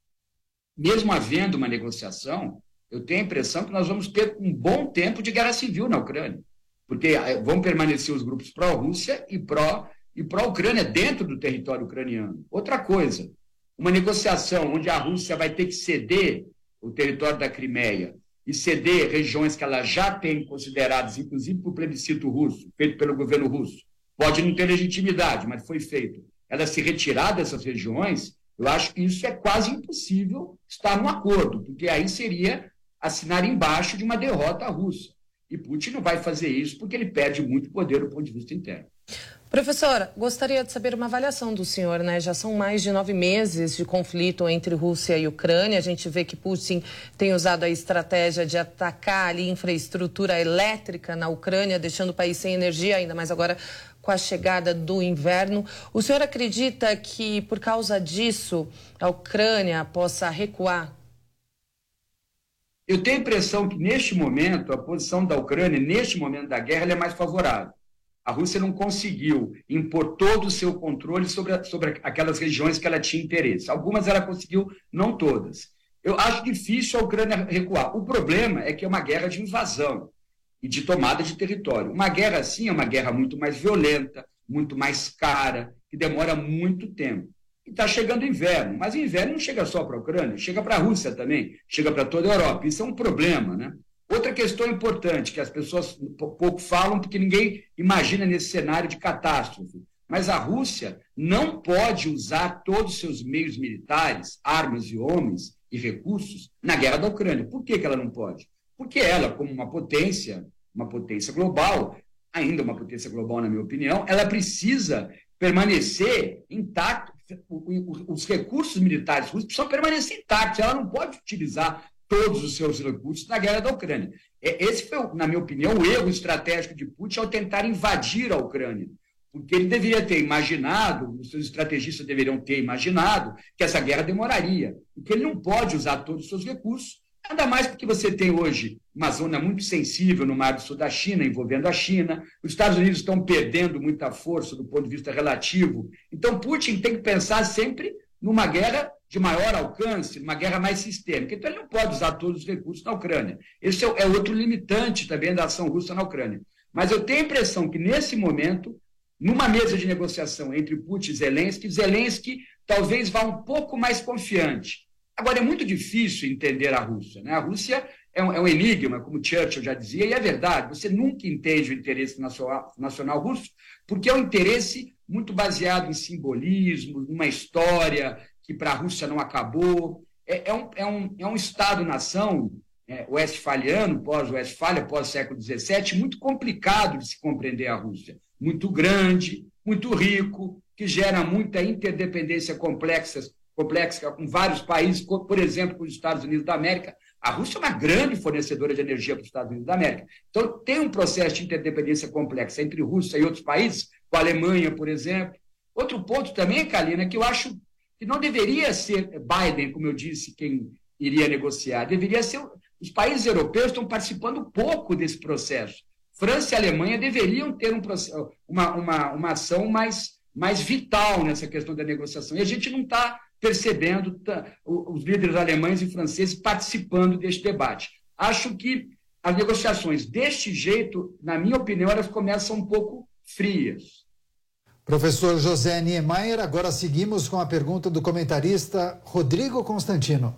Mesmo havendo uma negociação, eu tenho a impressão que nós vamos ter um bom tempo de guerra civil na Ucrânia, porque vão permanecer os grupos pró-Rússia e pró e pró-Ucrânia dentro do território ucraniano. Outra coisa, uma negociação onde a Rússia vai ter que ceder o território da Crimeia e ceder regiões que ela já tem consideradas, inclusive por plebiscito russo, feito pelo governo russo, pode não ter legitimidade, mas foi feito. Ela se retirar dessas regiões, eu acho que isso é quase impossível estar num acordo, porque aí seria assinar embaixo de uma derrota russa. E Putin não vai fazer isso porque ele perde muito poder do ponto de vista interno. Professora, gostaria de saber uma avaliação do senhor, né? Já são mais de nove meses de conflito entre Rússia e Ucrânia. A gente vê que Putin tem usado a estratégia de atacar ali infraestrutura elétrica na Ucrânia, deixando o país sem energia, ainda mais agora com a chegada do inverno. O senhor acredita que, por causa disso, a Ucrânia possa recuar? Eu tenho a impressão que, neste momento, a posição da Ucrânia, neste momento da guerra, ela é mais favorável. A Rússia não conseguiu impor todo o seu controle sobre, a, sobre aquelas regiões que ela tinha interesse. Algumas ela conseguiu, não todas. Eu acho difícil a Ucrânia recuar. O problema é que é uma guerra de invasão e de tomada de território. Uma guerra assim é uma guerra muito mais violenta, muito mais cara, que demora muito tempo. E está chegando o inverno, mas o inverno não chega só para a Ucrânia, chega para a Rússia também, chega para toda a Europa. Isso é um problema, né? Outra questão importante, que as pessoas pouco falam, porque ninguém imagina nesse cenário de catástrofe, mas a Rússia não pode usar todos os seus meios militares, armas e homens e recursos na guerra da Ucrânia. Por que que ela não pode? Porque ela, como uma potência, uma potência global, ainda uma potência global, na minha opinião, ela precisa permanecer intacta. Os recursos militares russos precisam permanecer intactos. Ela não pode utilizar todos os seus recursos na guerra da Ucrânia. Esse foi, na minha opinião, o erro estratégico de Putin ao tentar invadir a Ucrânia. Porque ele deveria ter imaginado, os seus estrategistas deveriam ter imaginado, que essa guerra demoraria. Porque ele não pode usar todos os seus recursos, ainda mais porque você tem hoje uma zona muito sensível no Mar do Sul da China, envolvendo a China. Os Estados Unidos estão perdendo muita força do ponto de vista relativo. Então, Putin tem que pensar sempre numa guerra de maior alcance, numa guerra mais sistêmica. Então, ele não pode usar todos os recursos na Ucrânia. Esse é outro limitante também da ação russa na Ucrânia. Mas eu tenho a impressão que, nesse momento, numa mesa de negociação entre Putin e Zelensky, Zelensky talvez vá um pouco mais confiante. Agora, é muito difícil entender a Rússia, né? A Rússia é um, é um enigma, como Churchill já dizia, e é verdade, você nunca entende o interesse nacional, nacional russo, porque é um interesse muito baseado em simbolismo, numa história que para a Rússia não acabou. É, é, um, é, um, é um Estado-nação é, westfaliano, pós-Westfália, pós-século dezessete, muito complicado de se compreender a Rússia. Muito grande, muito rico, que gera muita interdependência complexa, complexa com vários países, por exemplo, com os Estados Unidos da América. A Rússia é uma grande fornecedora de energia para os Estados Unidos da América. Então, tem um processo de interdependência complexa entre Rússia e outros países, com a Alemanha, por exemplo. Outro ponto também, Kalina, que eu acho que não deveria ser Biden, como eu disse, quem iria negociar. Deveria ser... Os países europeus estão participando pouco desse processo. França e Alemanha deveriam ter um processo, uma, uma, uma ação mais, mais vital nessa questão da negociação. E a gente não está percebendo tá, os líderes alemães e franceses participando deste debate. Acho que as negociações deste jeito, na minha opinião, elas começam um pouco frias. Professor José Niemeyer, agora seguimos com a pergunta do comentarista Rodrigo Constantino.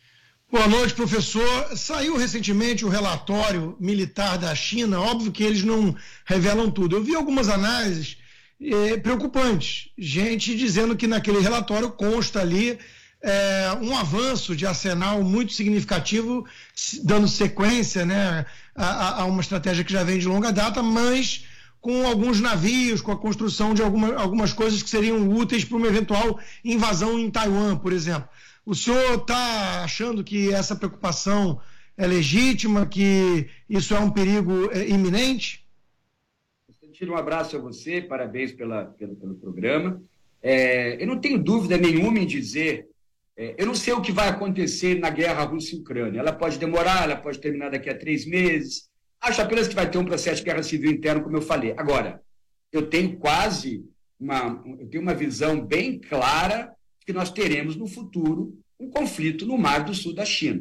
Boa noite, professor. Saiu recentemente o relatório militar da China, óbvio que eles não revelam tudo. Eu vi algumas análises eh, preocupantes, gente dizendo que naquele relatório consta ali eh, um avanço de arsenal muito significativo, dando sequência, né, a, a uma estratégia que já vem de longa data, mas com alguns navios, com a construção de alguma, algumas coisas que seriam úteis para uma eventual invasão em Taiwan, por exemplo. O senhor está achando que essa preocupação é legítima, que isso é um perigo é, iminente? Constantino, um abraço a você, parabéns pela, pelo, pelo programa. É, eu não tenho dúvida nenhuma em dizer, é, eu não sei o que vai acontecer na guerra Rússia e Ucrânia. Ela pode demorar, ela pode terminar daqui a três meses. Acho apenas que vai ter um processo de guerra civil interno, como eu falei. Agora, eu tenho quase uma, eu tenho uma visão bem clara que nós teremos no futuro um conflito no Mar do Sul da China,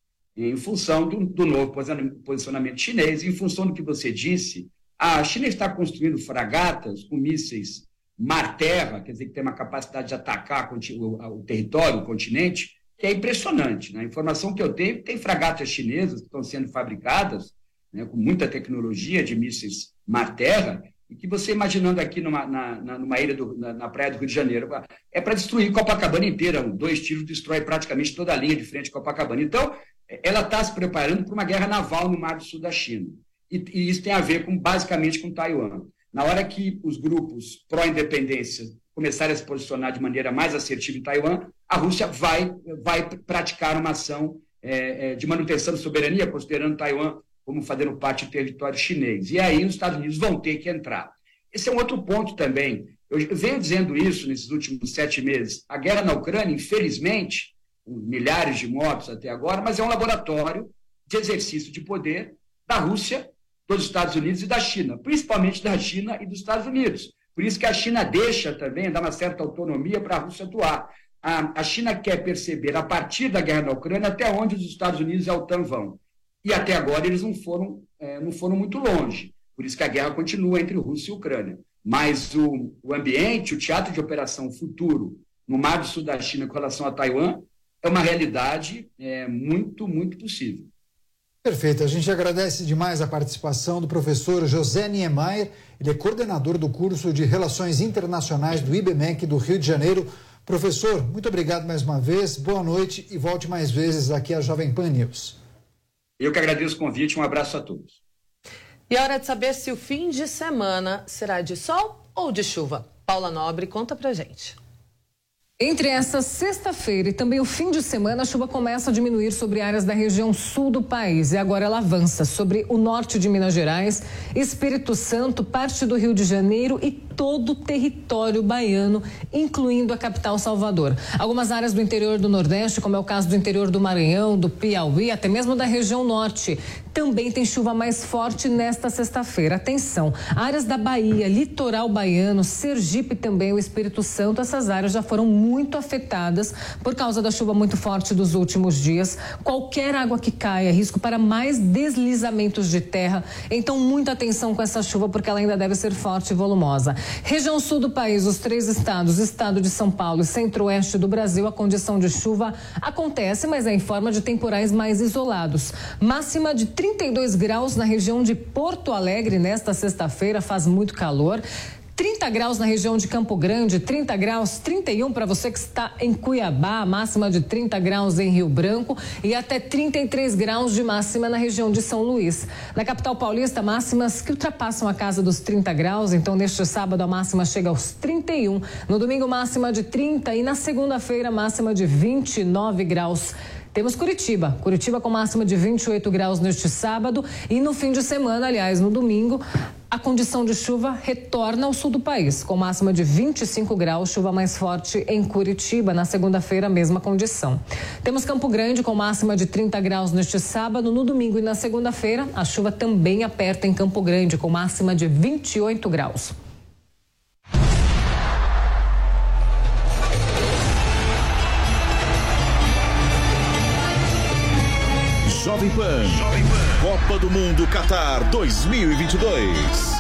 em função do, do novo posicionamento chinês, em função do que você disse. A China está construindo fragatas com mísseis mar-terra, quer dizer, que tem uma capacidade de atacar o, o território, o continente, que é impressionante, né? A informação que eu tenho, tem fragatas chinesas que estão sendo fabricadas, né, com muita tecnologia de mísseis mar-terra, e que você imaginando aqui numa, na, na, numa ilha, do, na, na praia do Rio de Janeiro, é para destruir Copacabana inteira. Dois tiros destrói praticamente toda a linha de frente de Copacabana. Então, ela está se preparando para uma guerra naval no Mar do Sul da China. E, e isso tem a ver com, basicamente com Taiwan. Na hora que os grupos pró-independência começarem a se posicionar de maneira mais assertiva em Taiwan, a Rússia vai, vai praticar uma ação é, é, de manutenção de soberania, considerando Taiwan como fazendo parte do território chinês. E aí os Estados Unidos vão ter que entrar. Esse é um outro ponto também. Eu venho dizendo isso nesses últimos sete meses. A guerra na Ucrânia, infelizmente, com milhares de mortos até agora, mas é um laboratório de exercício de poder da Rússia, dos Estados Unidos e da China, principalmente da China e dos Estados Unidos. Por isso que a China deixa também, dá uma certa autonomia para a Rússia atuar. A, a China quer perceber, a partir da guerra na Ucrânia, até onde os Estados Unidos e a OTAN vão. E até agora eles não foram, é, não foram muito longe. Por isso que a guerra continua entre Rússia e Ucrânia. Mas o, o ambiente, o teatro de operação futuro no Mar do Sul da China com relação a Taiwan é uma realidade é, muito, muito possível. Perfeito, a gente agradece demais a participação do professor José Niemeyer, ele é coordenador do curso de Relações Internacionais do I B M E C do Rio de Janeiro. Professor, muito obrigado mais uma vez, boa noite e volte mais vezes aqui à Jovem Pan News. Eu que agradeço o convite, um abraço a todos. E é hora de saber se o fim de semana será de sol ou de chuva. Paula Nobre, conta pra gente. Entre essa sexta-feira e também o fim de semana, a chuva começa a diminuir sobre áreas da região sul do país e agora ela avança sobre o norte de Minas Gerais, Espírito Santo, parte do Rio de Janeiro e todo o território baiano, incluindo a capital Salvador. Algumas áreas do interior do Nordeste, como é o caso do interior do Maranhão, do Piauí, até mesmo da região norte, também tem chuva mais forte nesta sexta-feira. Atenção, áreas da Bahia, litoral baiano, Sergipe também, o Espírito Santo, essas áreas já foram muito afetadas por causa da chuva muito forte dos últimos dias. Qualquer água que caia, é risco para mais deslizamentos de terra. Então, muita atenção com essa chuva, porque ela ainda deve ser forte e volumosa. Região sul do país, os três estados, estado de São Paulo e centro-oeste do Brasil, a condição de chuva acontece, mas é em forma de temporais mais isolados. Máxima de trinta e dois graus na região de Porto Alegre nesta sexta-feira, faz muito calor. trinta graus na região de Campo Grande, trinta graus, trinta e um para você que está em Cuiabá, máxima de trinta graus em Rio Branco e até trinta e três graus de máxima na região de São Luís. Na capital paulista, máximas que ultrapassam a casa dos trinta graus, então neste sábado a máxima chega aos trinta e um, no domingo máxima de trinta e na segunda-feira máxima de vinte e nove graus. Temos Curitiba, Curitiba com máxima de vinte e oito graus neste sábado e no fim de semana, aliás, no domingo, a condição de chuva retorna ao sul do país, com máxima de vinte e cinco graus, chuva mais forte em Curitiba, na segunda-feira, mesma condição. Temos Campo Grande com máxima de trinta graus neste sábado, no domingo e na segunda-feira, a chuva também aperta em Campo Grande, com máxima de vinte e oito graus. Jovem Pan, Jovem Pan, Copa do Mundo Qatar dois mil e vinte e dois.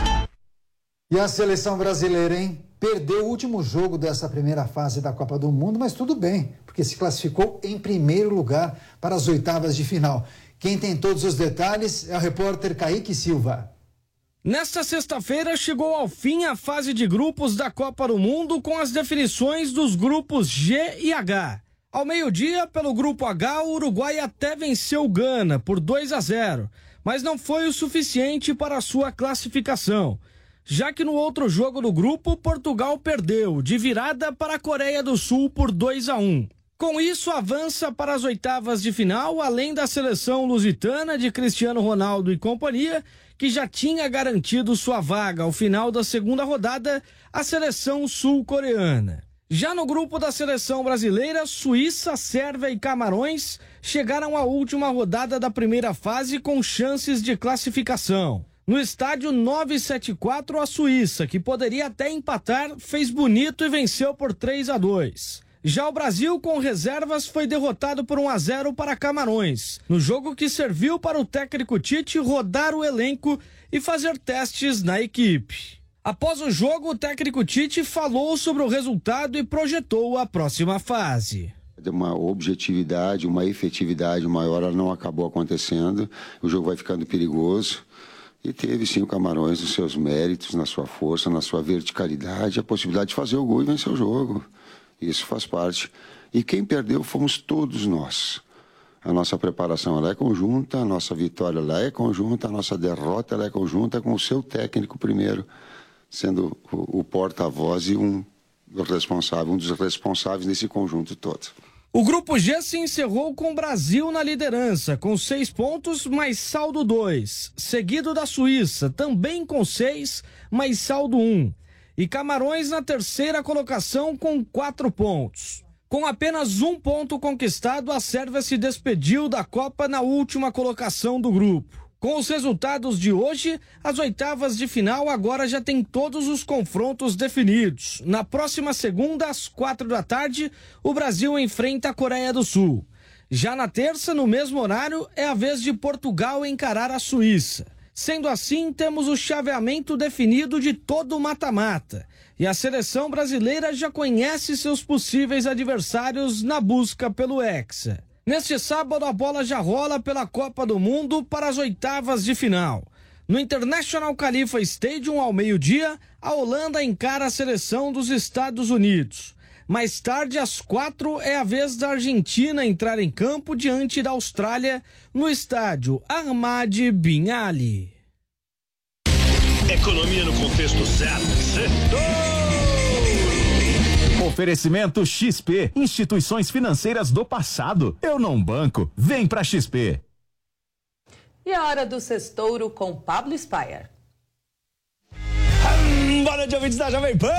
E a seleção brasileira, hein? Perdeu o último jogo dessa primeira fase da Copa do Mundo, mas tudo bem, porque se classificou em primeiro lugar para as oitavas de final. Quem tem todos os detalhes é o repórter Kaique Silva. Nesta sexta-feira chegou ao fim a fase de grupos da Copa do Mundo com as definições dos grupos G e H. Ao meio-dia, pelo grupo H, o Uruguai até venceu o Gana por dois a zero, mas não foi o suficiente para a sua classificação, já que no outro jogo do grupo, Portugal perdeu de virada para a Coreia do Sul por dois a um. Com isso, avança para as oitavas de final, além da seleção lusitana de Cristiano Ronaldo e companhia, que já tinha garantido sua vaga ao final da segunda rodada, a seleção sul-coreana. Já no grupo da seleção brasileira, Suíça, Sérvia e Camarões chegaram à última rodada da primeira fase com chances de classificação. No estádio novecentos e setenta e quatro, a Suíça, que poderia até empatar, fez bonito e venceu por três a dois. Já o Brasil, com reservas, foi derrotado por um a zero para Camarões, no jogo que serviu para o técnico Tite rodar o elenco e fazer testes na equipe. Após o jogo, o técnico Tite falou sobre o resultado e projetou a próxima fase. Uma objetividade, uma efetividade maior, ela não acabou acontecendo, o jogo vai ficando perigoso. E teve sim o Camarões os seus méritos, na sua força, na sua verticalidade, a possibilidade de fazer o gol e vencer o jogo. Isso faz parte. E quem perdeu fomos todos nós. A nossa preparação ela é conjunta, a nossa vitória ela é conjunta, a nossa derrota ela é conjunta com o seu técnico primeiro, sendo o, o porta-voz e um responsável, um dos responsáveis desse conjunto todo. O grupo G se encerrou com o Brasil na liderança, com seis pontos, mais saldo dois, seguido da Suíça, também com seis, mais saldo um, e Camarões na terceira colocação com quatro pontos. Com apenas um ponto conquistado, a Sérvia se despediu da Copa na última colocação do grupo. Com os resultados de hoje, as oitavas de final agora já tem todos os confrontos definidos. Na próxima segunda, às quatro da tarde, o Brasil enfrenta a Coreia do Sul. Já na terça, no mesmo horário, é a vez de Portugal encarar a Suíça. Sendo assim, temos o chaveamento definido de todo o mata-mata. E a seleção brasileira já conhece seus possíveis adversários na busca pelo Hexa. Neste sábado, a bola já rola pela Copa do Mundo para as oitavas de final. No International Khalifa Stadium, ao meio-dia, a Holanda encara a seleção dos Estados Unidos. Mais tarde, às quatro, é a vez da Argentina entrar em campo diante da Austrália no estádio Ahmad Bin Ali. Economia no contexto certo. Oferecimento X P, instituições financeiras do passado. Eu não banco, vem pra X P. E a hora do Sextouro com Pablo Spyer. Boa noite, ouvintes da Jovem Pan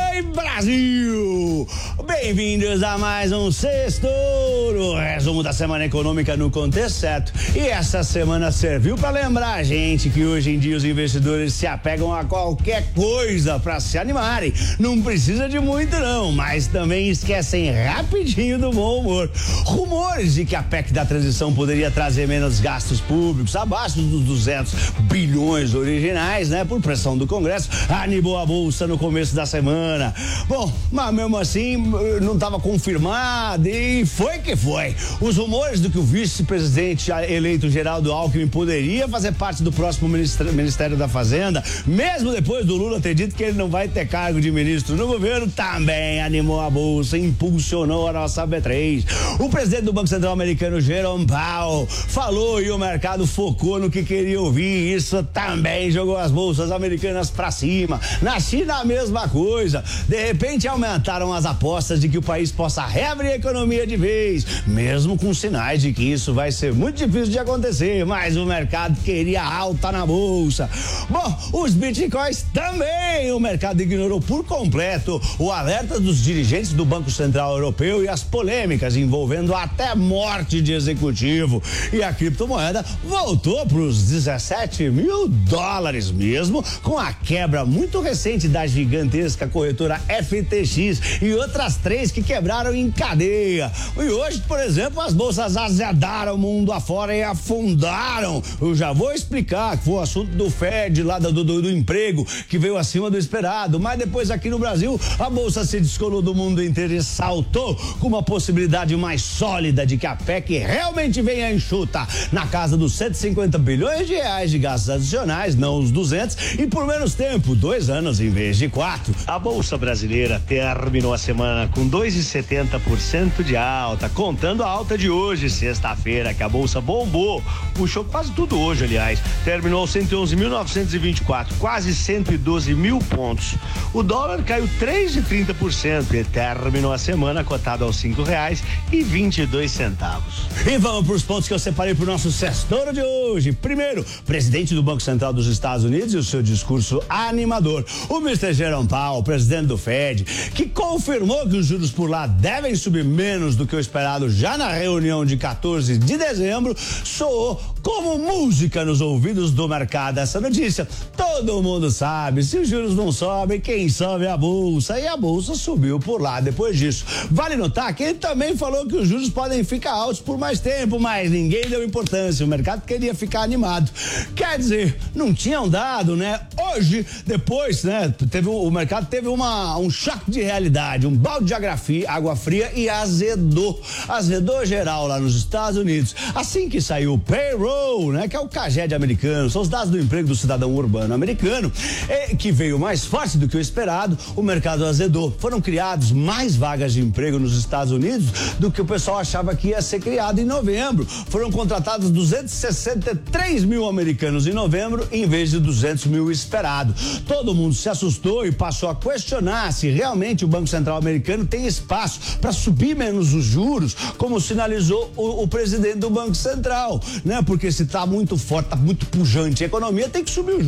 Brasil! Bem-vindos a mais um Sextouro, resumo da semana econômica no contexto certo. E essa semana serviu para lembrar a gente que hoje em dia os investidores se apegam a qualquer coisa para se animarem. Não precisa de muito não, mas também esquecem rapidinho do bom humor. Rumores de que a P E C da transição poderia trazer menos gastos públicos, abaixo dos duzentos bilhões originais, né? Por pressão do Congresso, animou a bolsa no começo da semana. Bom, mas mesmo assim não estava confirmado e foi que foi. Os rumores do que o vice-presidente eleito Geraldo Alckmin poderia fazer parte do próximo Ministério da Fazenda, mesmo depois do Lula ter dito que ele não vai ter cargo de ministro no governo, também animou a bolsa, impulsionou a nossa B três. O presidente do Banco Central americano, Jerome Powell, falou e o mercado focou no que queria ouvir. Isso também jogou as bolsas americanas para cima. Na China, a mesma coisa. De repente, aumentaram as apostas de que o país possa reabrir a economia de vez, mesmo com sinais de que isso vai ser muito difícil de acontecer, mas o mercado queria alta na bolsa. Bom, os bitcoins também. O mercado ignorou por completo o alerta dos dirigentes do Banco Central Europeu e as polêmicas envolvendo até morte de executivo. E a criptomoeda voltou para os dezessete mil dólares mesmo, com a quebra muito recente da gigantesca corretora F T X e outras três que quebraram em cadeia. E hoje, por exemplo, as bolsas azedaram o mundo afora e afundaram. Eu já vou explicar que foi o assunto do Fed lá do, do, do emprego que veio acima do esperado, mas depois aqui no Brasil a bolsa se descolou do mundo inteiro e saltou com uma possibilidade mais sólida de que a P E C realmente venha enxuta na casa dos cento e cinquenta bilhões de reais de gastos adicionais, não os duzentos, e por menos tempo, dois anos em vez de quatro. A Bolsa Brasileira terminou a semana com dois vírgula setenta por cento de alta, contando a alta de hoje, sexta-feira, que a Bolsa bombou, puxou quase tudo hoje, aliás. Terminou cento e onze mil novecentos e vinte e quatro, quase cento e doze mil pontos. O dólar caiu três vírgula trinta por cento e terminou a semana cotado aos cinco reais e vinte e dois centavos. E vamos para os pontos que eu separei para o nosso Sextouro de hoje. Primeiro, presidente do Banco Central dos Estados Unidos e o seu discurso animador. O mister Jerome Powell, presidente do Fed, que confirmou que os juros por lá devem subir menos do que o esperado já na reunião de quatorze de dezembro, soou como música nos ouvidos do mercado. Essa notícia, todo mundo sabe, se os juros não sobem, quem sobe é a bolsa, e a bolsa subiu por lá depois disso. Vale notar que ele também falou que os juros podem ficar altos por mais tempo, mas ninguém deu importância, o mercado queria ficar animado. Quer dizer, não tinham dado, né? Hoje, depois, né, teve o mercado teve uma, um choque de realidade, um balde de água fria, água fria e azedou. Azedou geral lá nos Estados Unidos. Assim que saiu o payroll, né, que é o C A G E D americano, são os dados do emprego do cidadão urbano americano, é, que veio mais forte do que o esperado, o mercado azedou. Foram criados mais vagas de emprego nos Estados Unidos do que o pessoal achava que ia ser criado em novembro. Foram contratados duzentos e sessenta e três mil americanos em novembro, em vez de duzentos mil esperado. Todo mundo se assustou e passou a questionar se realmente o Banco Central americano tem espaço para subir menos os juros, como sinalizou o, o presidente do Banco Central, né? Porque se tá muito forte, tá muito pujante a economia, tem que subir os juros para se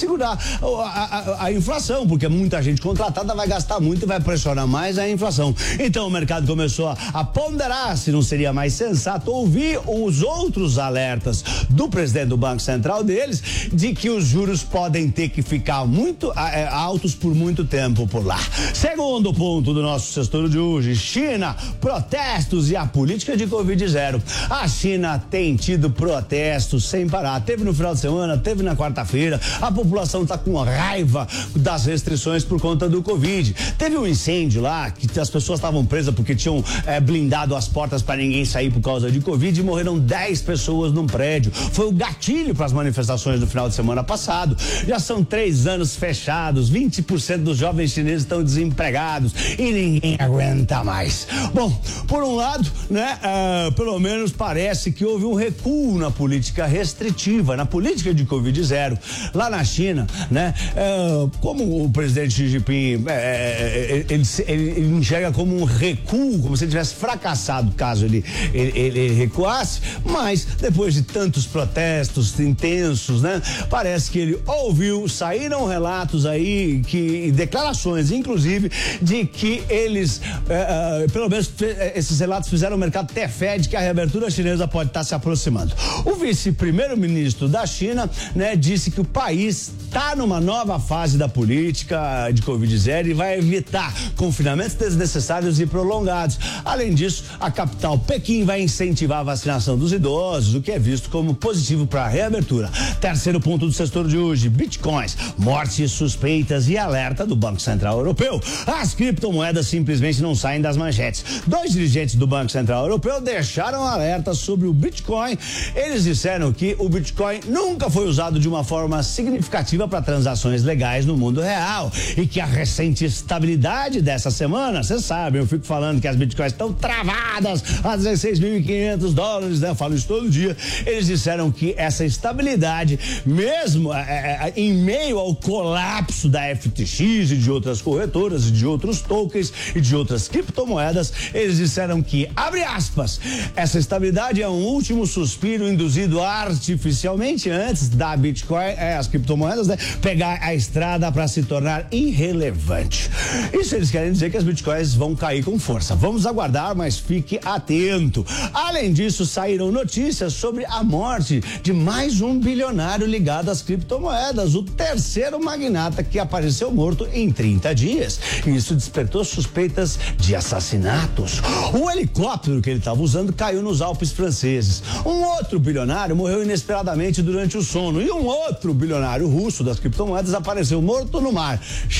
segurar a, a, a inflação, porque muita gente contratada vai gastar muito e vai pressionar mais a inflação. Então o mercado começou a, a ponderar se não seria mais sensato ouvir os outros alertas do presidente do Banco Central deles de que os juros podem ter que ficar muito é, altos por muito tempo por lá. Segundo ponto do nosso sexto de hoje, China, protestos e a política de Covid zero. A China tem tido protestos sem parar. Teve no final de semana, teve na quarta-feira. A população está com raiva das restrições por conta do Covid. Teve um incêndio lá que as pessoas estavam presas porque tinham é, blindado as portas para ninguém sair por causa de Covid e morreram dez pessoas num prédio. Foi o gatilho para as manifestações do final de semana passado. Já são três anos fechados, vinte por cento dos jovens chineses estão desempregados e ninguém aguenta mais. Bom, por um lado, né, uh, pelo menos parece que houve um recuo na política restritiva, na política de Covid zero. Lá na China, né, uh, como o presidente Xi Jinping, uh, ele, ele, ele enxerga como um recuo, como se ele tivesse fracassado caso ele, ele, ele recuasse, mas depois de tantos protestos intensos, né, parece que ele ouviu, saíram relatos aí, que declarações, inclusive, de que eles, uh, uh, pelo menos esses relatos fizeram o mercado ter fé de que a reabertura chinesa pode estar se aproximando. O vice-primeiro-ministro da China, né, disse que o país está numa nova fase da política de Covid zero e vai evitar confinamentos desnecessários e prolongados. Além disso, a capital Pequim vai incentivar a vacinação dos idosos, o que é visto como positivo para a reabertura. Terceiro ponto do sextor de hoje, bitcoins, mortes suspeitas e alerta do Banco Central Europeu. As criptomoedas simplesmente não saem das manchetes. Dois dirigentes do Banco Central Europeu deixaram alerta sobre o Bitcoin. Eles disseram que o Bitcoin nunca foi usado de uma forma significativa para transações legais no mundo real e que a recente estabilidade dessa semana, vocês sabem, eu fico falando que as Bitcoins estão travadas a dezesseis mil e quinhentos dólares, né? Eu falo isso todo dia. Eles disseram que essa estabilidade, mesmo é, é, em meio ao colapso da F T X e de outras corretoras e de outros tokens e de outras criptomoedas, eles disseram que, abre aspas, essa estabilidade é um último suspiro induzido artificialmente antes da Bitcoin, é, as criptomoedas, né, pegar a estrada para se tornar irrelevante. Isso eles querem dizer que as Bitcoins vão cair com força. Vamos aguardar, mas fique atento. Além disso, saíram notícias sobre a morte de mais um bilionário ligado às criptomoedas, o terceiro magnata que apareceu morto em trinta dias. Isso despertou suspeitas de assassinatos. O helicóptero que ele estava usando caiu nos Alpes franceses. Um outro bilionário morreu inesperadamente durante o sono e um outro bilionário russo das criptomoedas apareceu morto no mar.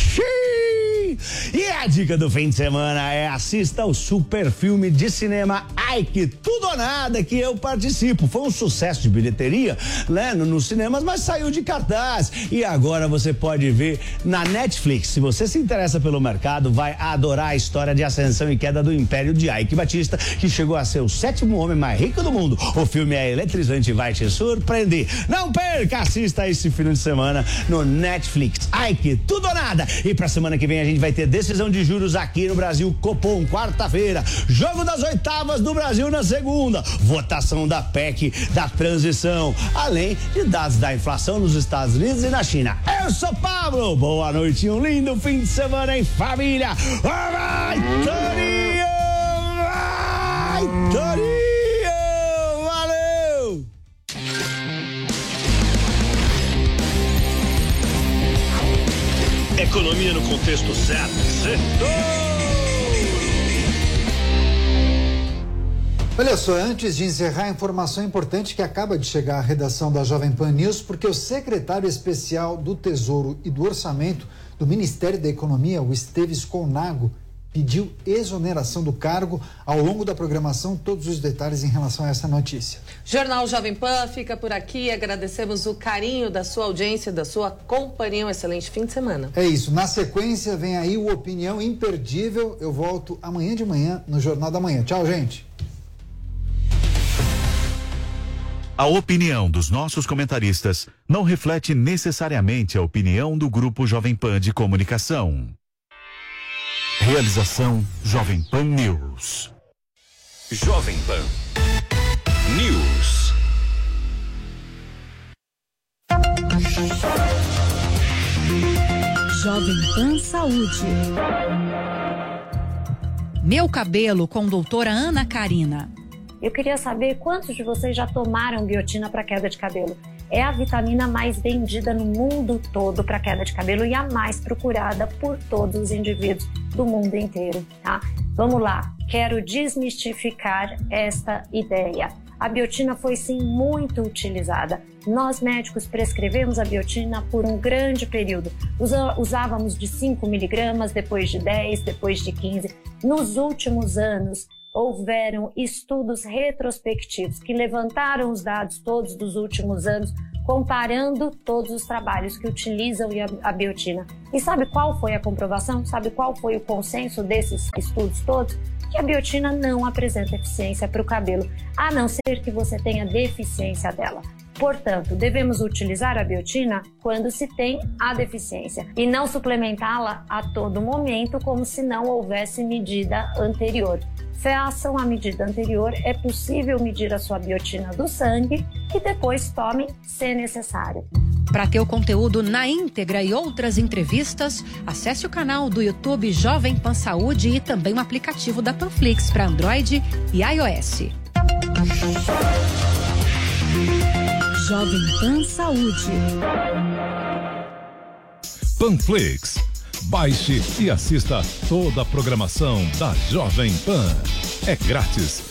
Xiii! E a dica do fim de semana é: assista o super filme de cinema Ai Que Tudo ou Nada, que eu participo. Foi um sucesso de bilheteria, né, nos no cinemas, mas saiu de cartaz e agora você pode ver na Netflix. Se você se interessa pelo mercado, vai adorar a história de ascensão e queda do império de Ike Batista, que chegou a ser o sétimo homem mais rico do mundo. O filme é eletrizante e vai te surpreender. Não perca, assista esse fim de semana no Netflix. Ai Que Tudo ou Nada. E pra semana que vem a gente vai ter decisão de juros aqui no Brasil, Copom, quarta-feira. Jogo das oitavas do Brasil na segunda. Votação da P E C da transição. Além de dados da inflação nos Estados Unidos e na China. Eu sou Pablo. Boa noite e um lindo fim de semana em família. Vai, Torinho! Vai, Torinho! Valeu! Economia no contexto certo. Certo. Olha só, antes de encerrar, a informação importante que acaba de chegar à redação da Jovem Pan News, porque o secretário especial do Tesouro e do Orçamento do Ministério da Economia, o Esteves Colnago, pediu exoneração do cargo. Ao longo da programação, todos os detalhes em relação a essa notícia. Jornal Jovem Pan fica por aqui. Agradecemos o carinho da sua audiência, da sua companhia. Um excelente fim de semana. É isso. Na sequência, vem aí o Opinião Imperdível. Eu volto amanhã de manhã no Jornal da Manhã. Tchau, gente. A opinião dos nossos comentaristas não reflete necessariamente a opinião do Grupo Jovem Pan de Comunicação. Realização Jovem Pan News. Jovem Pan News. Jovem Pan Saúde. Meu Cabelo, com doutora Ana Karina. Eu queria saber quantos de vocês já tomaram biotina para queda de cabelo. É a vitamina mais vendida no mundo todo para queda de cabelo e a mais procurada por todos os indivíduos do mundo inteiro, tá? Vamos lá, quero desmistificar esta ideia. A biotina foi sim muito utilizada. Nós médicos prescrevemos a biotina por um grande período. Usa, usávamos de cinco miligramas, depois de dez, depois de quinze. Nos últimos anos, houveram estudos retrospectivos que levantaram os dados todos dos últimos anos, comparando todos os trabalhos que utilizam a biotina. E sabe qual foi a comprovação? Sabe qual foi o consenso desses estudos todos? Que a biotina não apresenta eficiência para o cabelo, a não ser que você tenha deficiência dela. Portanto, devemos utilizar a biotina quando se tem a deficiência e não suplementá-la a todo momento como se não houvesse medida anterior. Façam a medida anterior, é possível medir a sua biotina do sangue e depois tome se necessário. Para ter o conteúdo na íntegra e outras entrevistas, acesse o canal do YouTube Jovem Pan Saúde e também o aplicativo da Panflix para Android e iOS. Jovem Pan Saúde. Panflix. Baixe e assista toda a programação da Jovem Pan. É grátis